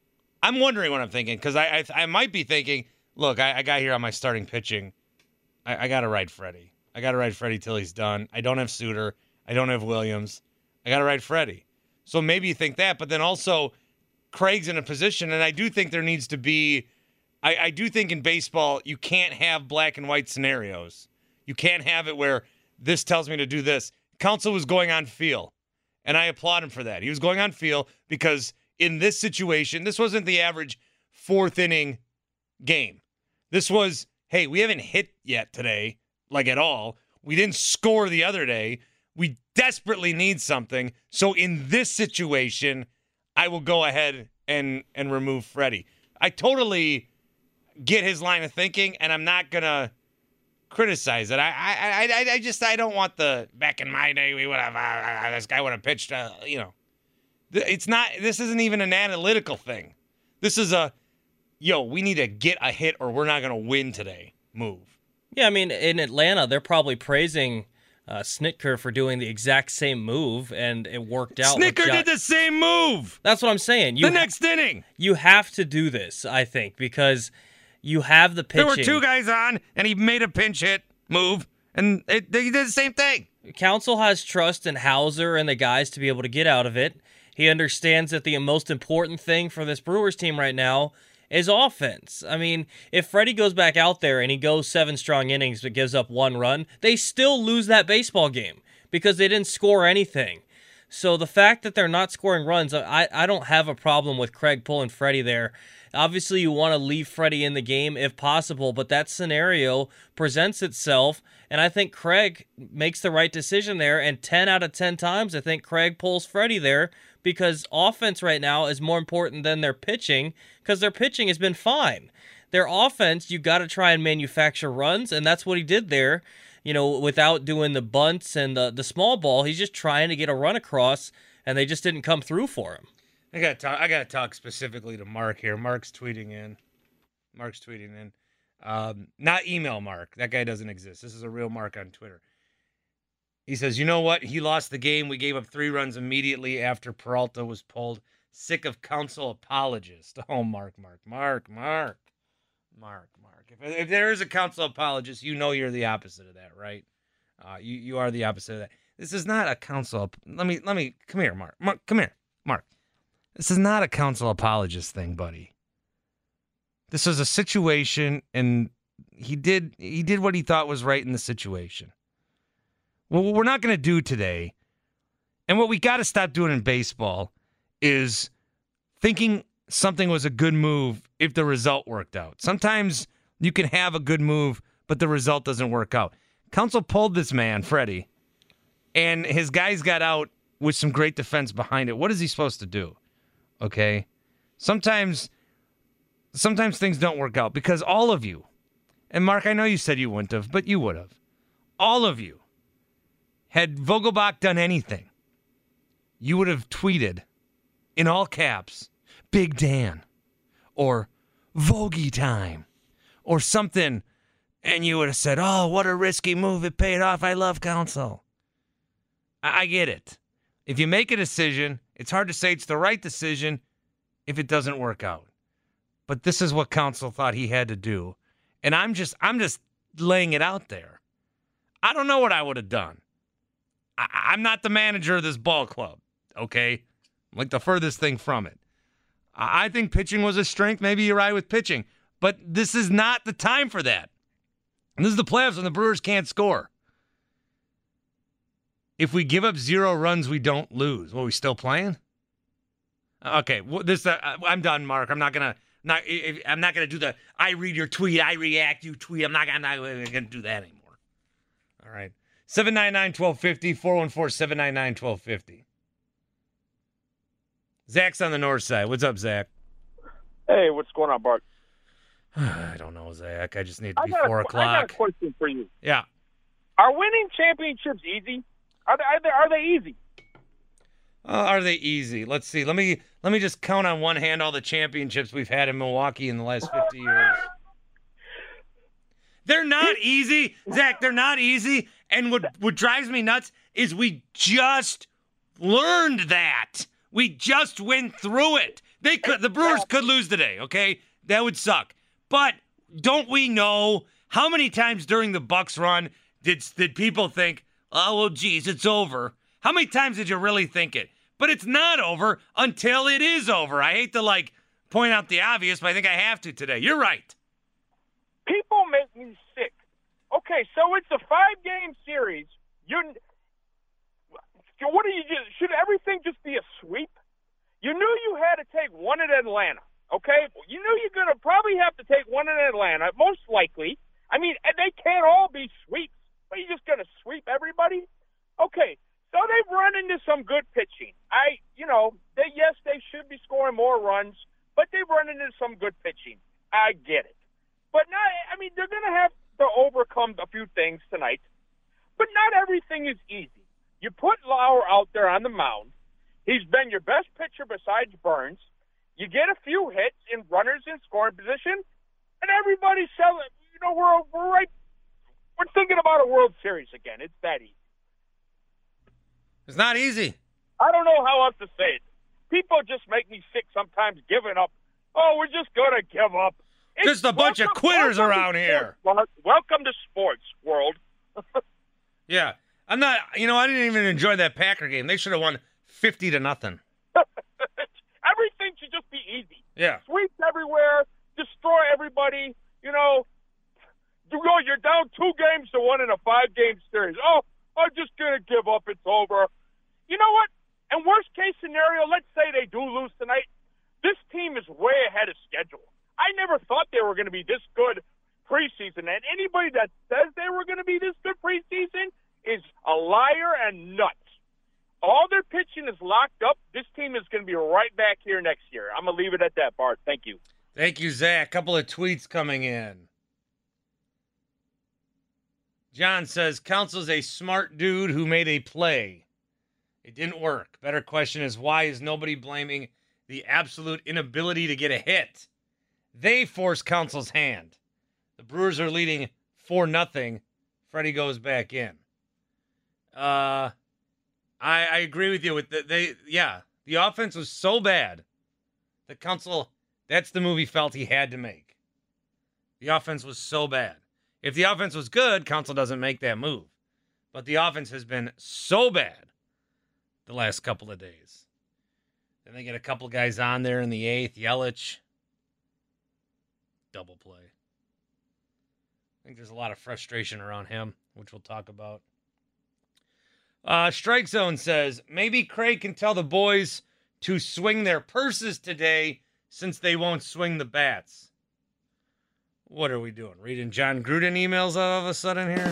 [SPEAKER 6] I'm wondering what I'm thinking because I, I I might be thinking, look, I, I got here on my starting pitching. I, I got to ride Freddie. I got to ride Freddie till he's done. I don't have Suter. I don't have Williams. I got to ride Freddie. So maybe you think that, but then also Craig's in a position, and I do think there needs to be, I, I do think in baseball you can't have black and white scenarios. You can't have it where this tells me to do this. Counsell was going on feel, and I applaud him for that. He was going on feel because in this situation, this wasn't the average fourth inning game. This was, hey, we haven't hit yet today, like at all. We didn't score the other day. We desperately need something. So in this situation, I will go ahead and, and remove Freddie. I totally get his line of thinking, and I'm not going to criticize it. I, I I I just I don't want the back in my day we would have uh, this guy would have pitched. Uh, you know, it's not. This isn't even an analytical thing. This is a yo. We need to get a hit or we're not going to win today. Move.
[SPEAKER 10] Yeah, I mean in Atlanta they're probably praising uh, Snitker for doing the exact same move and it worked out.
[SPEAKER 6] Snitker
[SPEAKER 10] John-
[SPEAKER 6] did the same move.
[SPEAKER 10] That's what I'm saying. You
[SPEAKER 6] the next ha- inning.
[SPEAKER 10] You have to do this, I think, because you have the pitching.
[SPEAKER 6] There were two guys on, and he made a pinch hit move, and it, they did the same thing.
[SPEAKER 10] Counsell has trust in Hauser and the guys to be able to get out of it. He understands that the most important thing for this Brewers team right now is offense. I mean, if Freddie goes back out there and he goes seven strong innings but gives up one run, they still lose that baseball game because they didn't score anything. So the fact that they're not scoring runs, I, I don't have a problem with Craig pulling Freddie there. Obviously, you want to leave Freddie in the game if possible, but that scenario presents itself, and I think Craig makes the right decision there, and ten out of ten times, I think Craig pulls Freddie there because offense right now is more important than their pitching because their pitching has been fine. Their offense, you got to try and manufacture runs, and that's what he did there. You know, without doing the bunts and the, the small ball, he's just trying to get a run across, and they just didn't come through for him.
[SPEAKER 6] I got to talk. I got to talk specifically to Mark here. Mark's tweeting in. Mark's tweeting in. Um, not email Mark. That guy doesn't exist. This is a real Mark on Twitter. He says, "You know what? He lost the game. We gave up three runs immediately after Peralta was pulled. Sick of Counsell apologist." Oh, Mark, Mark, Mark, Mark, Mark, Mark. If, if there is a Counsell apologist, you know you're the opposite of that, right? Uh, you you are the opposite of that. This is not a Counsell. Let me let me come here, Mark. Mark, come here, Mark. This is not a Counsell apologist thing, buddy. This was a situation, and he did he did what he thought was right in the situation. Well, what we're not going to do today, and what we got to stop doing in baseball, is thinking something was a good move if the result worked out. Sometimes you can have a good move, but the result doesn't work out. Counsell pulled this man, Freddie, and his guys got out with some great defense behind it. What is he supposed to do? Okay, sometimes, sometimes things don't work out because all of you, and Mark, I know you said you wouldn't have, but you would have. All of you, had Vogelbach done anything, you would have tweeted in all caps, "Big Dan," or "Vogie time," or something, and you would have said, "Oh, what a risky move! It paid off. I love Counsell." I, I get it. If you make a decision, it's hard to say it's the right decision if it doesn't work out. But this is what Counsell thought he had to do. And I'm just I'm just laying it out there. I don't know what I would have done. I, I'm not the manager of this ball club, okay? I'm like the furthest thing from it. I, I think pitching was a strength. Maybe you're right with pitching. But this is not the time for that. And this is the playoffs when the Brewers can't score. If we give up zero runs, we don't lose. Well, we still playing? Okay, well, this uh, I'm done, Mark. I'm not gonna not I'm not gonna do the I read your tweet, I react, you tweet. I'm not, I'm not gonna do that anymore. All right, seven nine nine, one two five zero, four one four, seven nine nine, one two five zero. Zach's on the north side. What's up, Zach?
[SPEAKER 14] Hey, what's going on, Bart?
[SPEAKER 6] I don't know, Zach. I just need to be
[SPEAKER 14] I got
[SPEAKER 6] four
[SPEAKER 14] a,
[SPEAKER 6] o'clock.
[SPEAKER 14] I got a question for you.
[SPEAKER 6] Yeah.
[SPEAKER 14] Are winning championships easy? Are they are they, are they easy?
[SPEAKER 6] Uh, are they easy? Let's see. Let me let me just count on one hand all the championships we've had in Milwaukee in the last fifty years. They're not easy, Zach. They're not easy. And what what drives me nuts is we just learned that. We just went through it. They could. The Brewers could lose today. Okay, that would suck. But don't we know how many times during the Bucks run did did people think, oh well, geez, it's over? How many times did you really think it? But it's not over until it is over. I hate to, like, point out the obvious, but I think I have to today. You're right.
[SPEAKER 14] People make me sick. Okay, so it's a five-game series. You, what do you do? Should everything just be a sweep? You knew you had to take one at Atlanta, okay? You knew you're going to probably have to take one at Atlanta, most likely. I mean, they can't all be sweeps. Are you just going to sweep everybody? Okay. So they've run into some good pitching. I, you know, they, yes, they should be scoring more runs, but they've run into some good pitching. I get it. But not, I mean, they're going to have to overcome a few things tonight. But not everything is easy. You put Lauer out there on the mound. He's been your best pitcher besides Burns. You get a few hits in runners in scoring position, and everybody's selling. You know, we're, we're right. We're thinking about a World Series again. It's that easy.
[SPEAKER 6] It's not easy.
[SPEAKER 14] I don't know how else to say it. People just make me sick sometimes giving up. Oh, we're just going to give up. It's
[SPEAKER 6] just a bunch
[SPEAKER 14] welcome,
[SPEAKER 6] of quitters around here.
[SPEAKER 14] Sports, welcome to sports world.
[SPEAKER 6] Yeah. I'm not, you know, I didn't even enjoy that Packer game. They should have won fifty to nothing.
[SPEAKER 14] Everything should just be easy.
[SPEAKER 6] Yeah.
[SPEAKER 14] Sweeps everywhere, destroy everybody. You know, you go, you're down two games to one in a five-game series. Oh, I'm just going to give up. It's over. You know what? And worst case scenario, let's say they do lose tonight. This team is way ahead of schedule. I never thought they were going to be this good preseason. And anybody that says they were going to be this good preseason is a liar and nuts. All their pitching is locked up. This team is going to be right back here next year. I'm going to leave it at that, Bart. Thank you.
[SPEAKER 6] Thank you, Zach. A couple of tweets coming in. John says, Council's a smart dude who made a play. It didn't work. Better question is, why is nobody blaming the absolute inability to get a hit? They forced Council's hand. The Brewers are leading four nothing. Freddie goes back in. Uh, I, I agree with you. With the, they, yeah, the offense was so bad. The Council, that's the movie felt he had to make. The offense was so bad. If the offense was good, Council doesn't make that move. But the offense has been so bad the last couple of days. Then they get a couple guys on there in the eighth. Yelich. Double play. I think there's a lot of frustration around him, which we'll talk about. Uh, Strike Zone says, maybe Craig can tell the boys to swing their purses today since they won't swing the bats. What are we doing? Reading John Gruden emails all of a sudden here?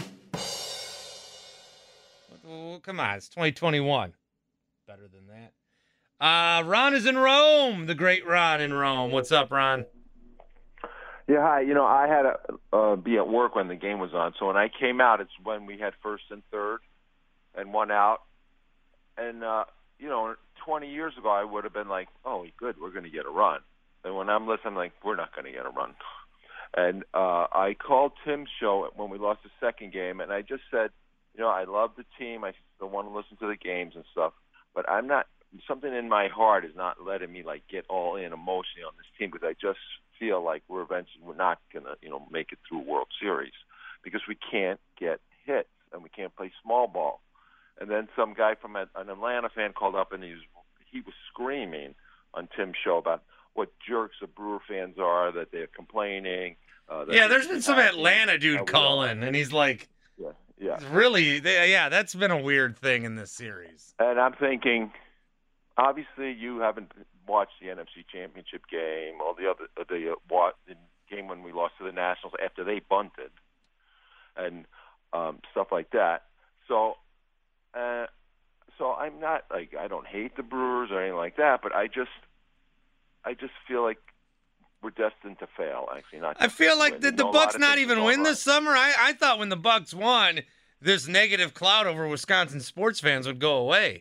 [SPEAKER 6] Well, come on, it's twenty twenty-one. Better than that. Uh, Ron is in Rome, the great Ron in Rome. What's up, Ron?
[SPEAKER 15] Yeah, hi. You know, I had to uh, be at work when the game was on, so when I came out, it's when we had first and third and one out. And, uh, you know, twenty years ago, I would have been like, oh, good, we're going to get a run. And when I'm listening, I'm like, we're not going to get a run. And uh, I called Tim's show when we lost the second game, and I just said, you know, I love the team. I still want to listen to the games and stuff, but I'm not – something in my heart is not letting me, like, get all in emotionally on this team because I just feel like we're eventually – we're not going to, you know, make it through World Series because we can't get hits and we can't play small ball. And then some guy from a, an Atlanta fan called up, and he was, he was screaming on Tim's show about what jerks the Brewer fans are, that they're complaining. Uh, that
[SPEAKER 6] yeah, there's been some Atlanta dude calling, and he's like,
[SPEAKER 15] yeah, yeah,
[SPEAKER 6] really, they, yeah, that's been a weird thing in this series.
[SPEAKER 15] And I'm thinking, obviously, you haven't watched the N F C Championship game or the other the, uh, what, the game when we lost to the Nationals after they bunted and um, stuff like that. So, uh, so I'm not like I don't hate the Brewers or anything like that, but I just, I just feel like we're destined to fail. Actually, not.
[SPEAKER 6] I feel like did the Bucks not even win this summer? I, I thought when the Bucks won this negative cloud over Wisconsin sports fans would go away.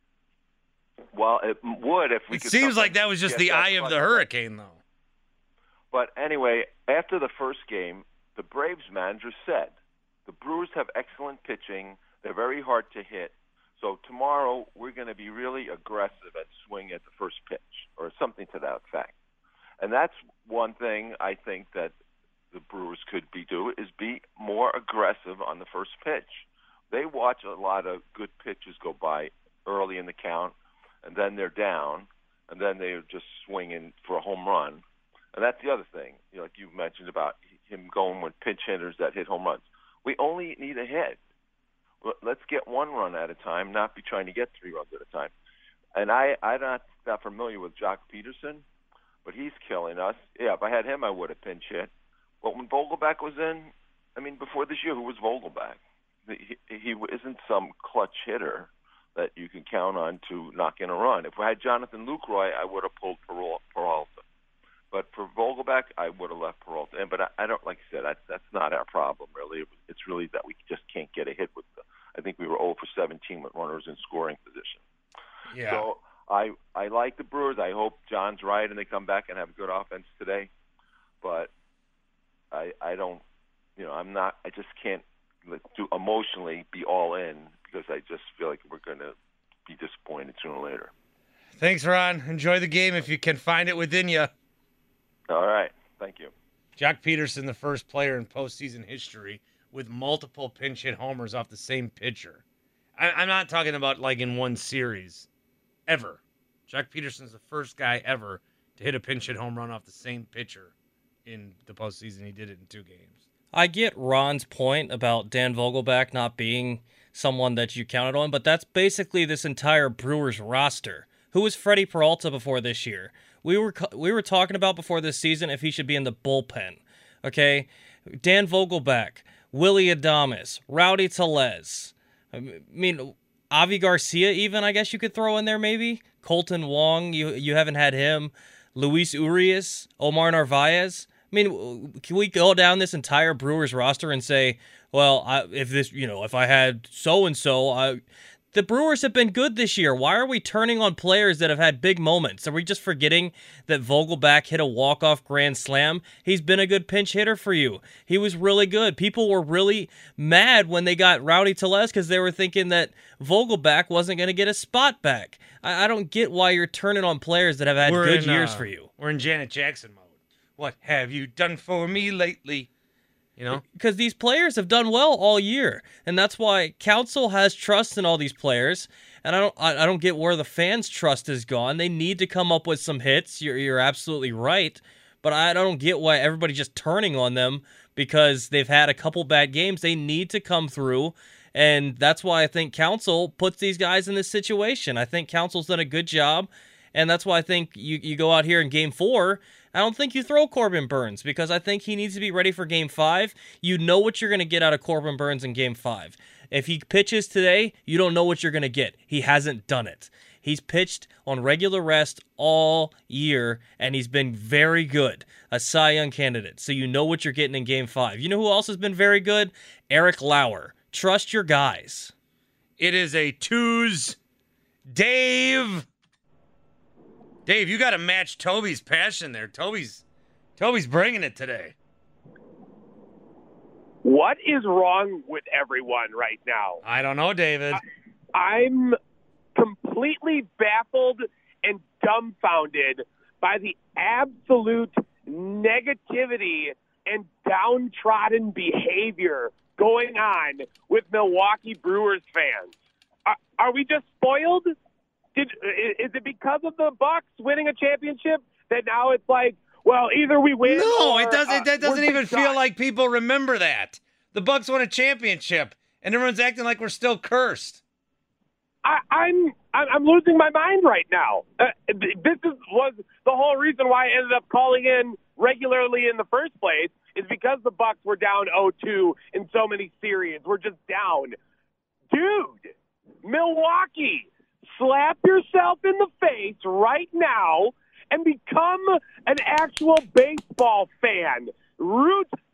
[SPEAKER 15] Well, it would if we
[SPEAKER 6] It
[SPEAKER 15] could.
[SPEAKER 6] seems like that was just
[SPEAKER 15] get
[SPEAKER 6] the
[SPEAKER 15] that
[SPEAKER 6] eye of the
[SPEAKER 15] clutch.
[SPEAKER 6] hurricane, though.
[SPEAKER 15] But anyway, after the first game, the Braves manager said, the Brewers have excellent pitching. They're very hard to hit. So tomorrow we're going to be really aggressive at swing at the first pitch, or something to that effect. And that's one thing I think that the Brewers could be do is be more aggressive on the first pitch. They watch a lot of good pitches go by early in the count, and then they're down, and then they're just swinging for a home run. And that's the other thing, you know, like you mentioned about him going with pinch hitters that hit home runs. We only need a hit. Let's get one run at a time, not be trying to get three runs at a time. And I, I'm not that familiar with Jock Peterson, but he's killing us. Yeah, if I had him, I would have pinch hit. But when Vogelback was in, I mean, before this year, who was Vogelback? He, he isn't some clutch hitter that you can count on to knock in a run. If I had Jonathan Lucroy, I would have pulled Peralta. But for Vogelback, I would have left Peralta in. But I, I don't, like I said, I, that's not our problem, really. It's really that we just can't get a hit with them. I think we were zero for seventeen with runners in scoring position.
[SPEAKER 6] Yeah.
[SPEAKER 15] So I I like the Brewers. I hope John's right and they come back and have a good offense today. But I I don't, you know, I'm not, I just can't do emotionally be all in because I just feel like we're going to be disappointed sooner or later.
[SPEAKER 6] Thanks, Ron. Enjoy the game if you can find it within you.
[SPEAKER 15] All right. Thank you.
[SPEAKER 6] Jock Peterson, the first player in postseason history with multiple pinch hit homers off the same pitcher. I, I'm not talking about like in one series. Ever. Jock Peterson's the first guy ever to hit a pinch hit home run off the same pitcher in the postseason. He did it in two games.
[SPEAKER 10] I get Ron's point about Dan Vogelback not being someone that you counted on, but that's basically this entire Brewers roster. Who was Freddie Peralta before this year? We were we were talking about before this season if he should be in the bullpen. Okay? Dan Vogelback, Willie Adames, Rowdy Tellez. I mean, Avi Garcia even, I guess you could throw in there maybe. Colton Wong, you you haven't had him. Luis Urias, Omar Narvaez. I mean, can we go down this entire Brewers roster and say, well, I, if this, you know, if I had so-and-so, I... The Brewers have been good this year. Why are we turning on players that have had big moments? Are we just forgetting that Vogelback hit a walk-off grand slam? He's been a good pinch hitter for you. He was really good. People were really mad when they got Rowdy Tellez because they were thinking that Vogelback wasn't going to get a spot back. I, I don't get why you're turning on players that have had
[SPEAKER 6] We're
[SPEAKER 10] good
[SPEAKER 6] in,
[SPEAKER 10] years
[SPEAKER 6] uh,
[SPEAKER 10] for you.
[SPEAKER 6] We're in Janet Jackson mode. What have you done for me lately? You know?
[SPEAKER 10] Because these players have done well all year, and that's why Council has trust in all these players. And I don't, I, I don't get where the fans' trust is gone. They need to come up with some hits. You're, you're absolutely right, but I don't get why everybody's just turning on them because they've had a couple bad games. They need to come through, and that's why I think Council puts these guys in this situation. I think Council's done a good job, and that's why I think you you go out here in Game Four. I don't think you throw Corbin Burns because I think he needs to be ready for Game five. You know what you're going to get out of Corbin Burns in Game five. If he pitches today, you don't know what you're going to get. He hasn't done it. He's pitched on regular rest all year, and he's been very good. A Cy Young candidate. So you know what you're getting in Game five. You know who else has been very good? Eric Lauer. Trust your guys.
[SPEAKER 6] It is a twos. Dave... Dave, you got to match Toby's passion there. Toby's Toby's bringing it today.
[SPEAKER 14] What is wrong with everyone right now?
[SPEAKER 6] I don't know, David.
[SPEAKER 14] I, I'm completely baffled and dumbfounded by the absolute negativity and downtrodden behavior going on with Milwaukee Brewers fans. Are, are we just spoiled? Did, is it because of the Bucks winning a championship that now it's like, well, either we win
[SPEAKER 6] No,
[SPEAKER 14] or,
[SPEAKER 6] it doesn't.
[SPEAKER 14] Uh,
[SPEAKER 6] that doesn't
[SPEAKER 14] we're
[SPEAKER 6] even
[SPEAKER 14] done.
[SPEAKER 6] feel like people remember that. The Bucks won a championship, and everyone's acting like we're still cursed.
[SPEAKER 14] I, I'm I'm losing my mind right now. Uh, this is, was the whole reason why I ended up calling in regularly in the first place is because the Bucks were down oh two in so many series. We're just down. Dude, Milwaukee, slap yourself in the face right now and become an actual baseball fan. Root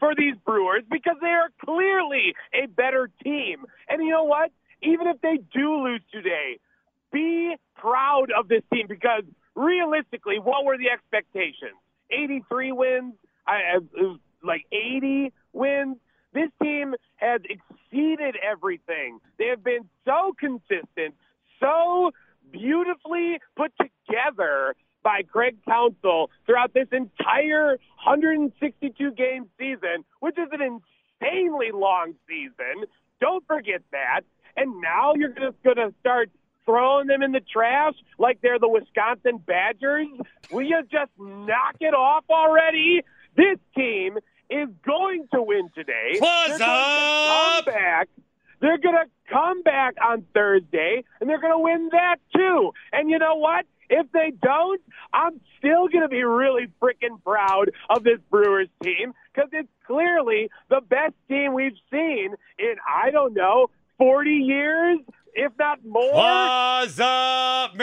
[SPEAKER 14] for these Brewers because they are clearly a better team. And you know what? Even if they do lose today, be proud of this team because realistically, what were the expectations? eighty-three wins? I, it was like eighty wins? This team has exceeded everything. They have been so consistent, so beautifully put together by Craig Counsell throughout this entire one hundred sixty-two game season, which is an insanely long season. Don't forget that. And now you're just going to start throwing them in the trash like they're the Wisconsin Badgers? Will you just knock it off already? This team is going to win today.
[SPEAKER 6] Close
[SPEAKER 14] they're
[SPEAKER 6] up!
[SPEAKER 14] Going to come back. They're going to come back on Thursday, and they're going to win that too. And you know what? If they don't, I'm still going to be really freaking proud of this Brewers team because it's clearly the best team we've seen in, I don't know, forty years, if not more.
[SPEAKER 6] What's up,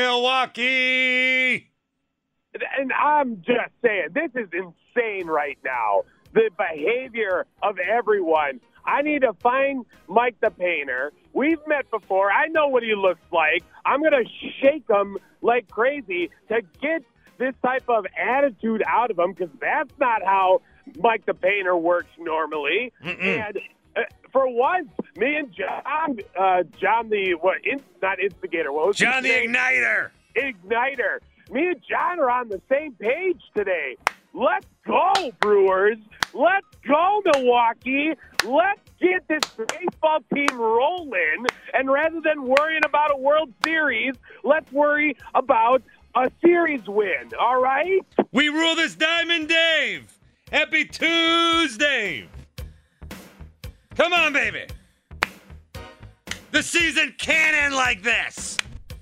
[SPEAKER 6] Milwaukee?
[SPEAKER 14] And I'm just saying, this is insane right now. The behavior of everyone. I need to find Mike the Painter. We've met before. I know what he looks like. I'm going to shake him like crazy to get this type of attitude out of him because that's not how Mike the Painter works normally.
[SPEAKER 6] Mm-mm.
[SPEAKER 14] And uh, for once, me and John, uh, John the, what, in, not instigator, what was
[SPEAKER 6] John the
[SPEAKER 14] name?
[SPEAKER 6] Igniter.
[SPEAKER 14] Igniter. Me and John are on the same page today. Let's go, Brewers. Let's go, Milwaukee. Let's get this baseball team rolling. And rather than worrying about a World Series, let's worry about a series win, all right?
[SPEAKER 6] We rule this diamond, Dave. Happy Tuesday. Come on, baby. The season can't end like this.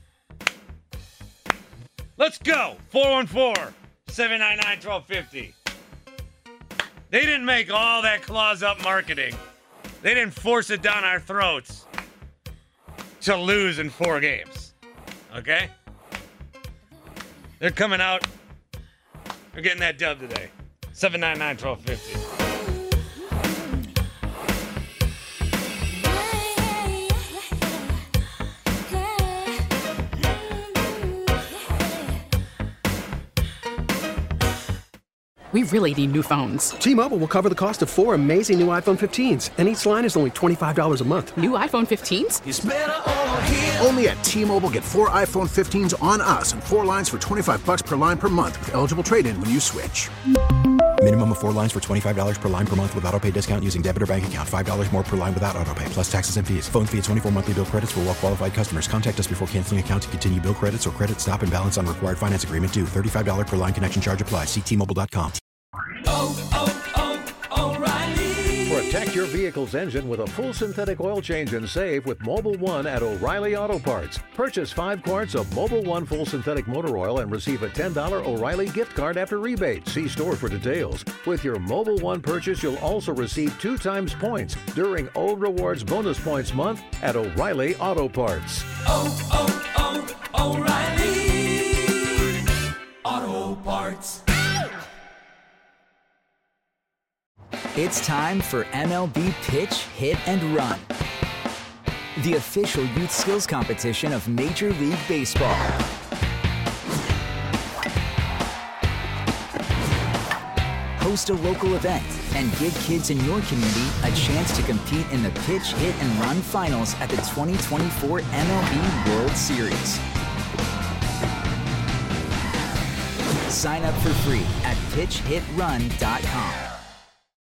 [SPEAKER 6] Let's go. four one four, seven nine nine, one two five zero. They didn't make all that claws up marketing. They didn't force it down our throats to lose in four games. Okay? They're coming out. They're getting that dub today. seven nine nine, one two five zero.
[SPEAKER 16] We really need new phones.
[SPEAKER 17] T-Mobile will cover the cost of four amazing new iPhone fifteens, and each line is only twenty-five dollars a month.
[SPEAKER 16] New iPhone fifteens?
[SPEAKER 1] It's better over here. Only at T-Mobile, get four iPhone fifteens on us and four lines for twenty-five bucks per line per month with eligible trade-in when you switch.
[SPEAKER 2] Minimum of four lines for twenty-five dollars per line per month with autopay discount using debit or bank account. five dollars more per line without autopay, plus taxes and fees. Phone fee at twenty-four monthly bill credits for well-qualified customers. Contact us before canceling account to continue bill credits or credit stop and balance on required finance agreement due. thirty-five dollars per line connection charge applies. See T Mobile dot com.
[SPEAKER 18] Oh, oh, oh, O'Reilly. Protect your vehicle's engine with a full synthetic oil change and save with Mobil one at O'Reilly Auto Parts. Purchase five quarts of Mobil one full synthetic motor oil and receive a ten dollars O'Reilly gift card after rebate. See store for details. With your Mobil one purchase, you'll also receive two times points during O Rewards Bonus Points Month at O'Reilly Auto Parts.
[SPEAKER 19] Oh, oh, oh, O'Reilly Auto Parts.
[SPEAKER 12] It's time for M L B Pitch, Hit, and Run, the official youth skills competition of Major League Baseball. Host a local event and give kids in your community a chance to compete in the Pitch, Hit, and Run finals at the twenty twenty-four M L B World Series. Sign up for free at pitch hit run dot com.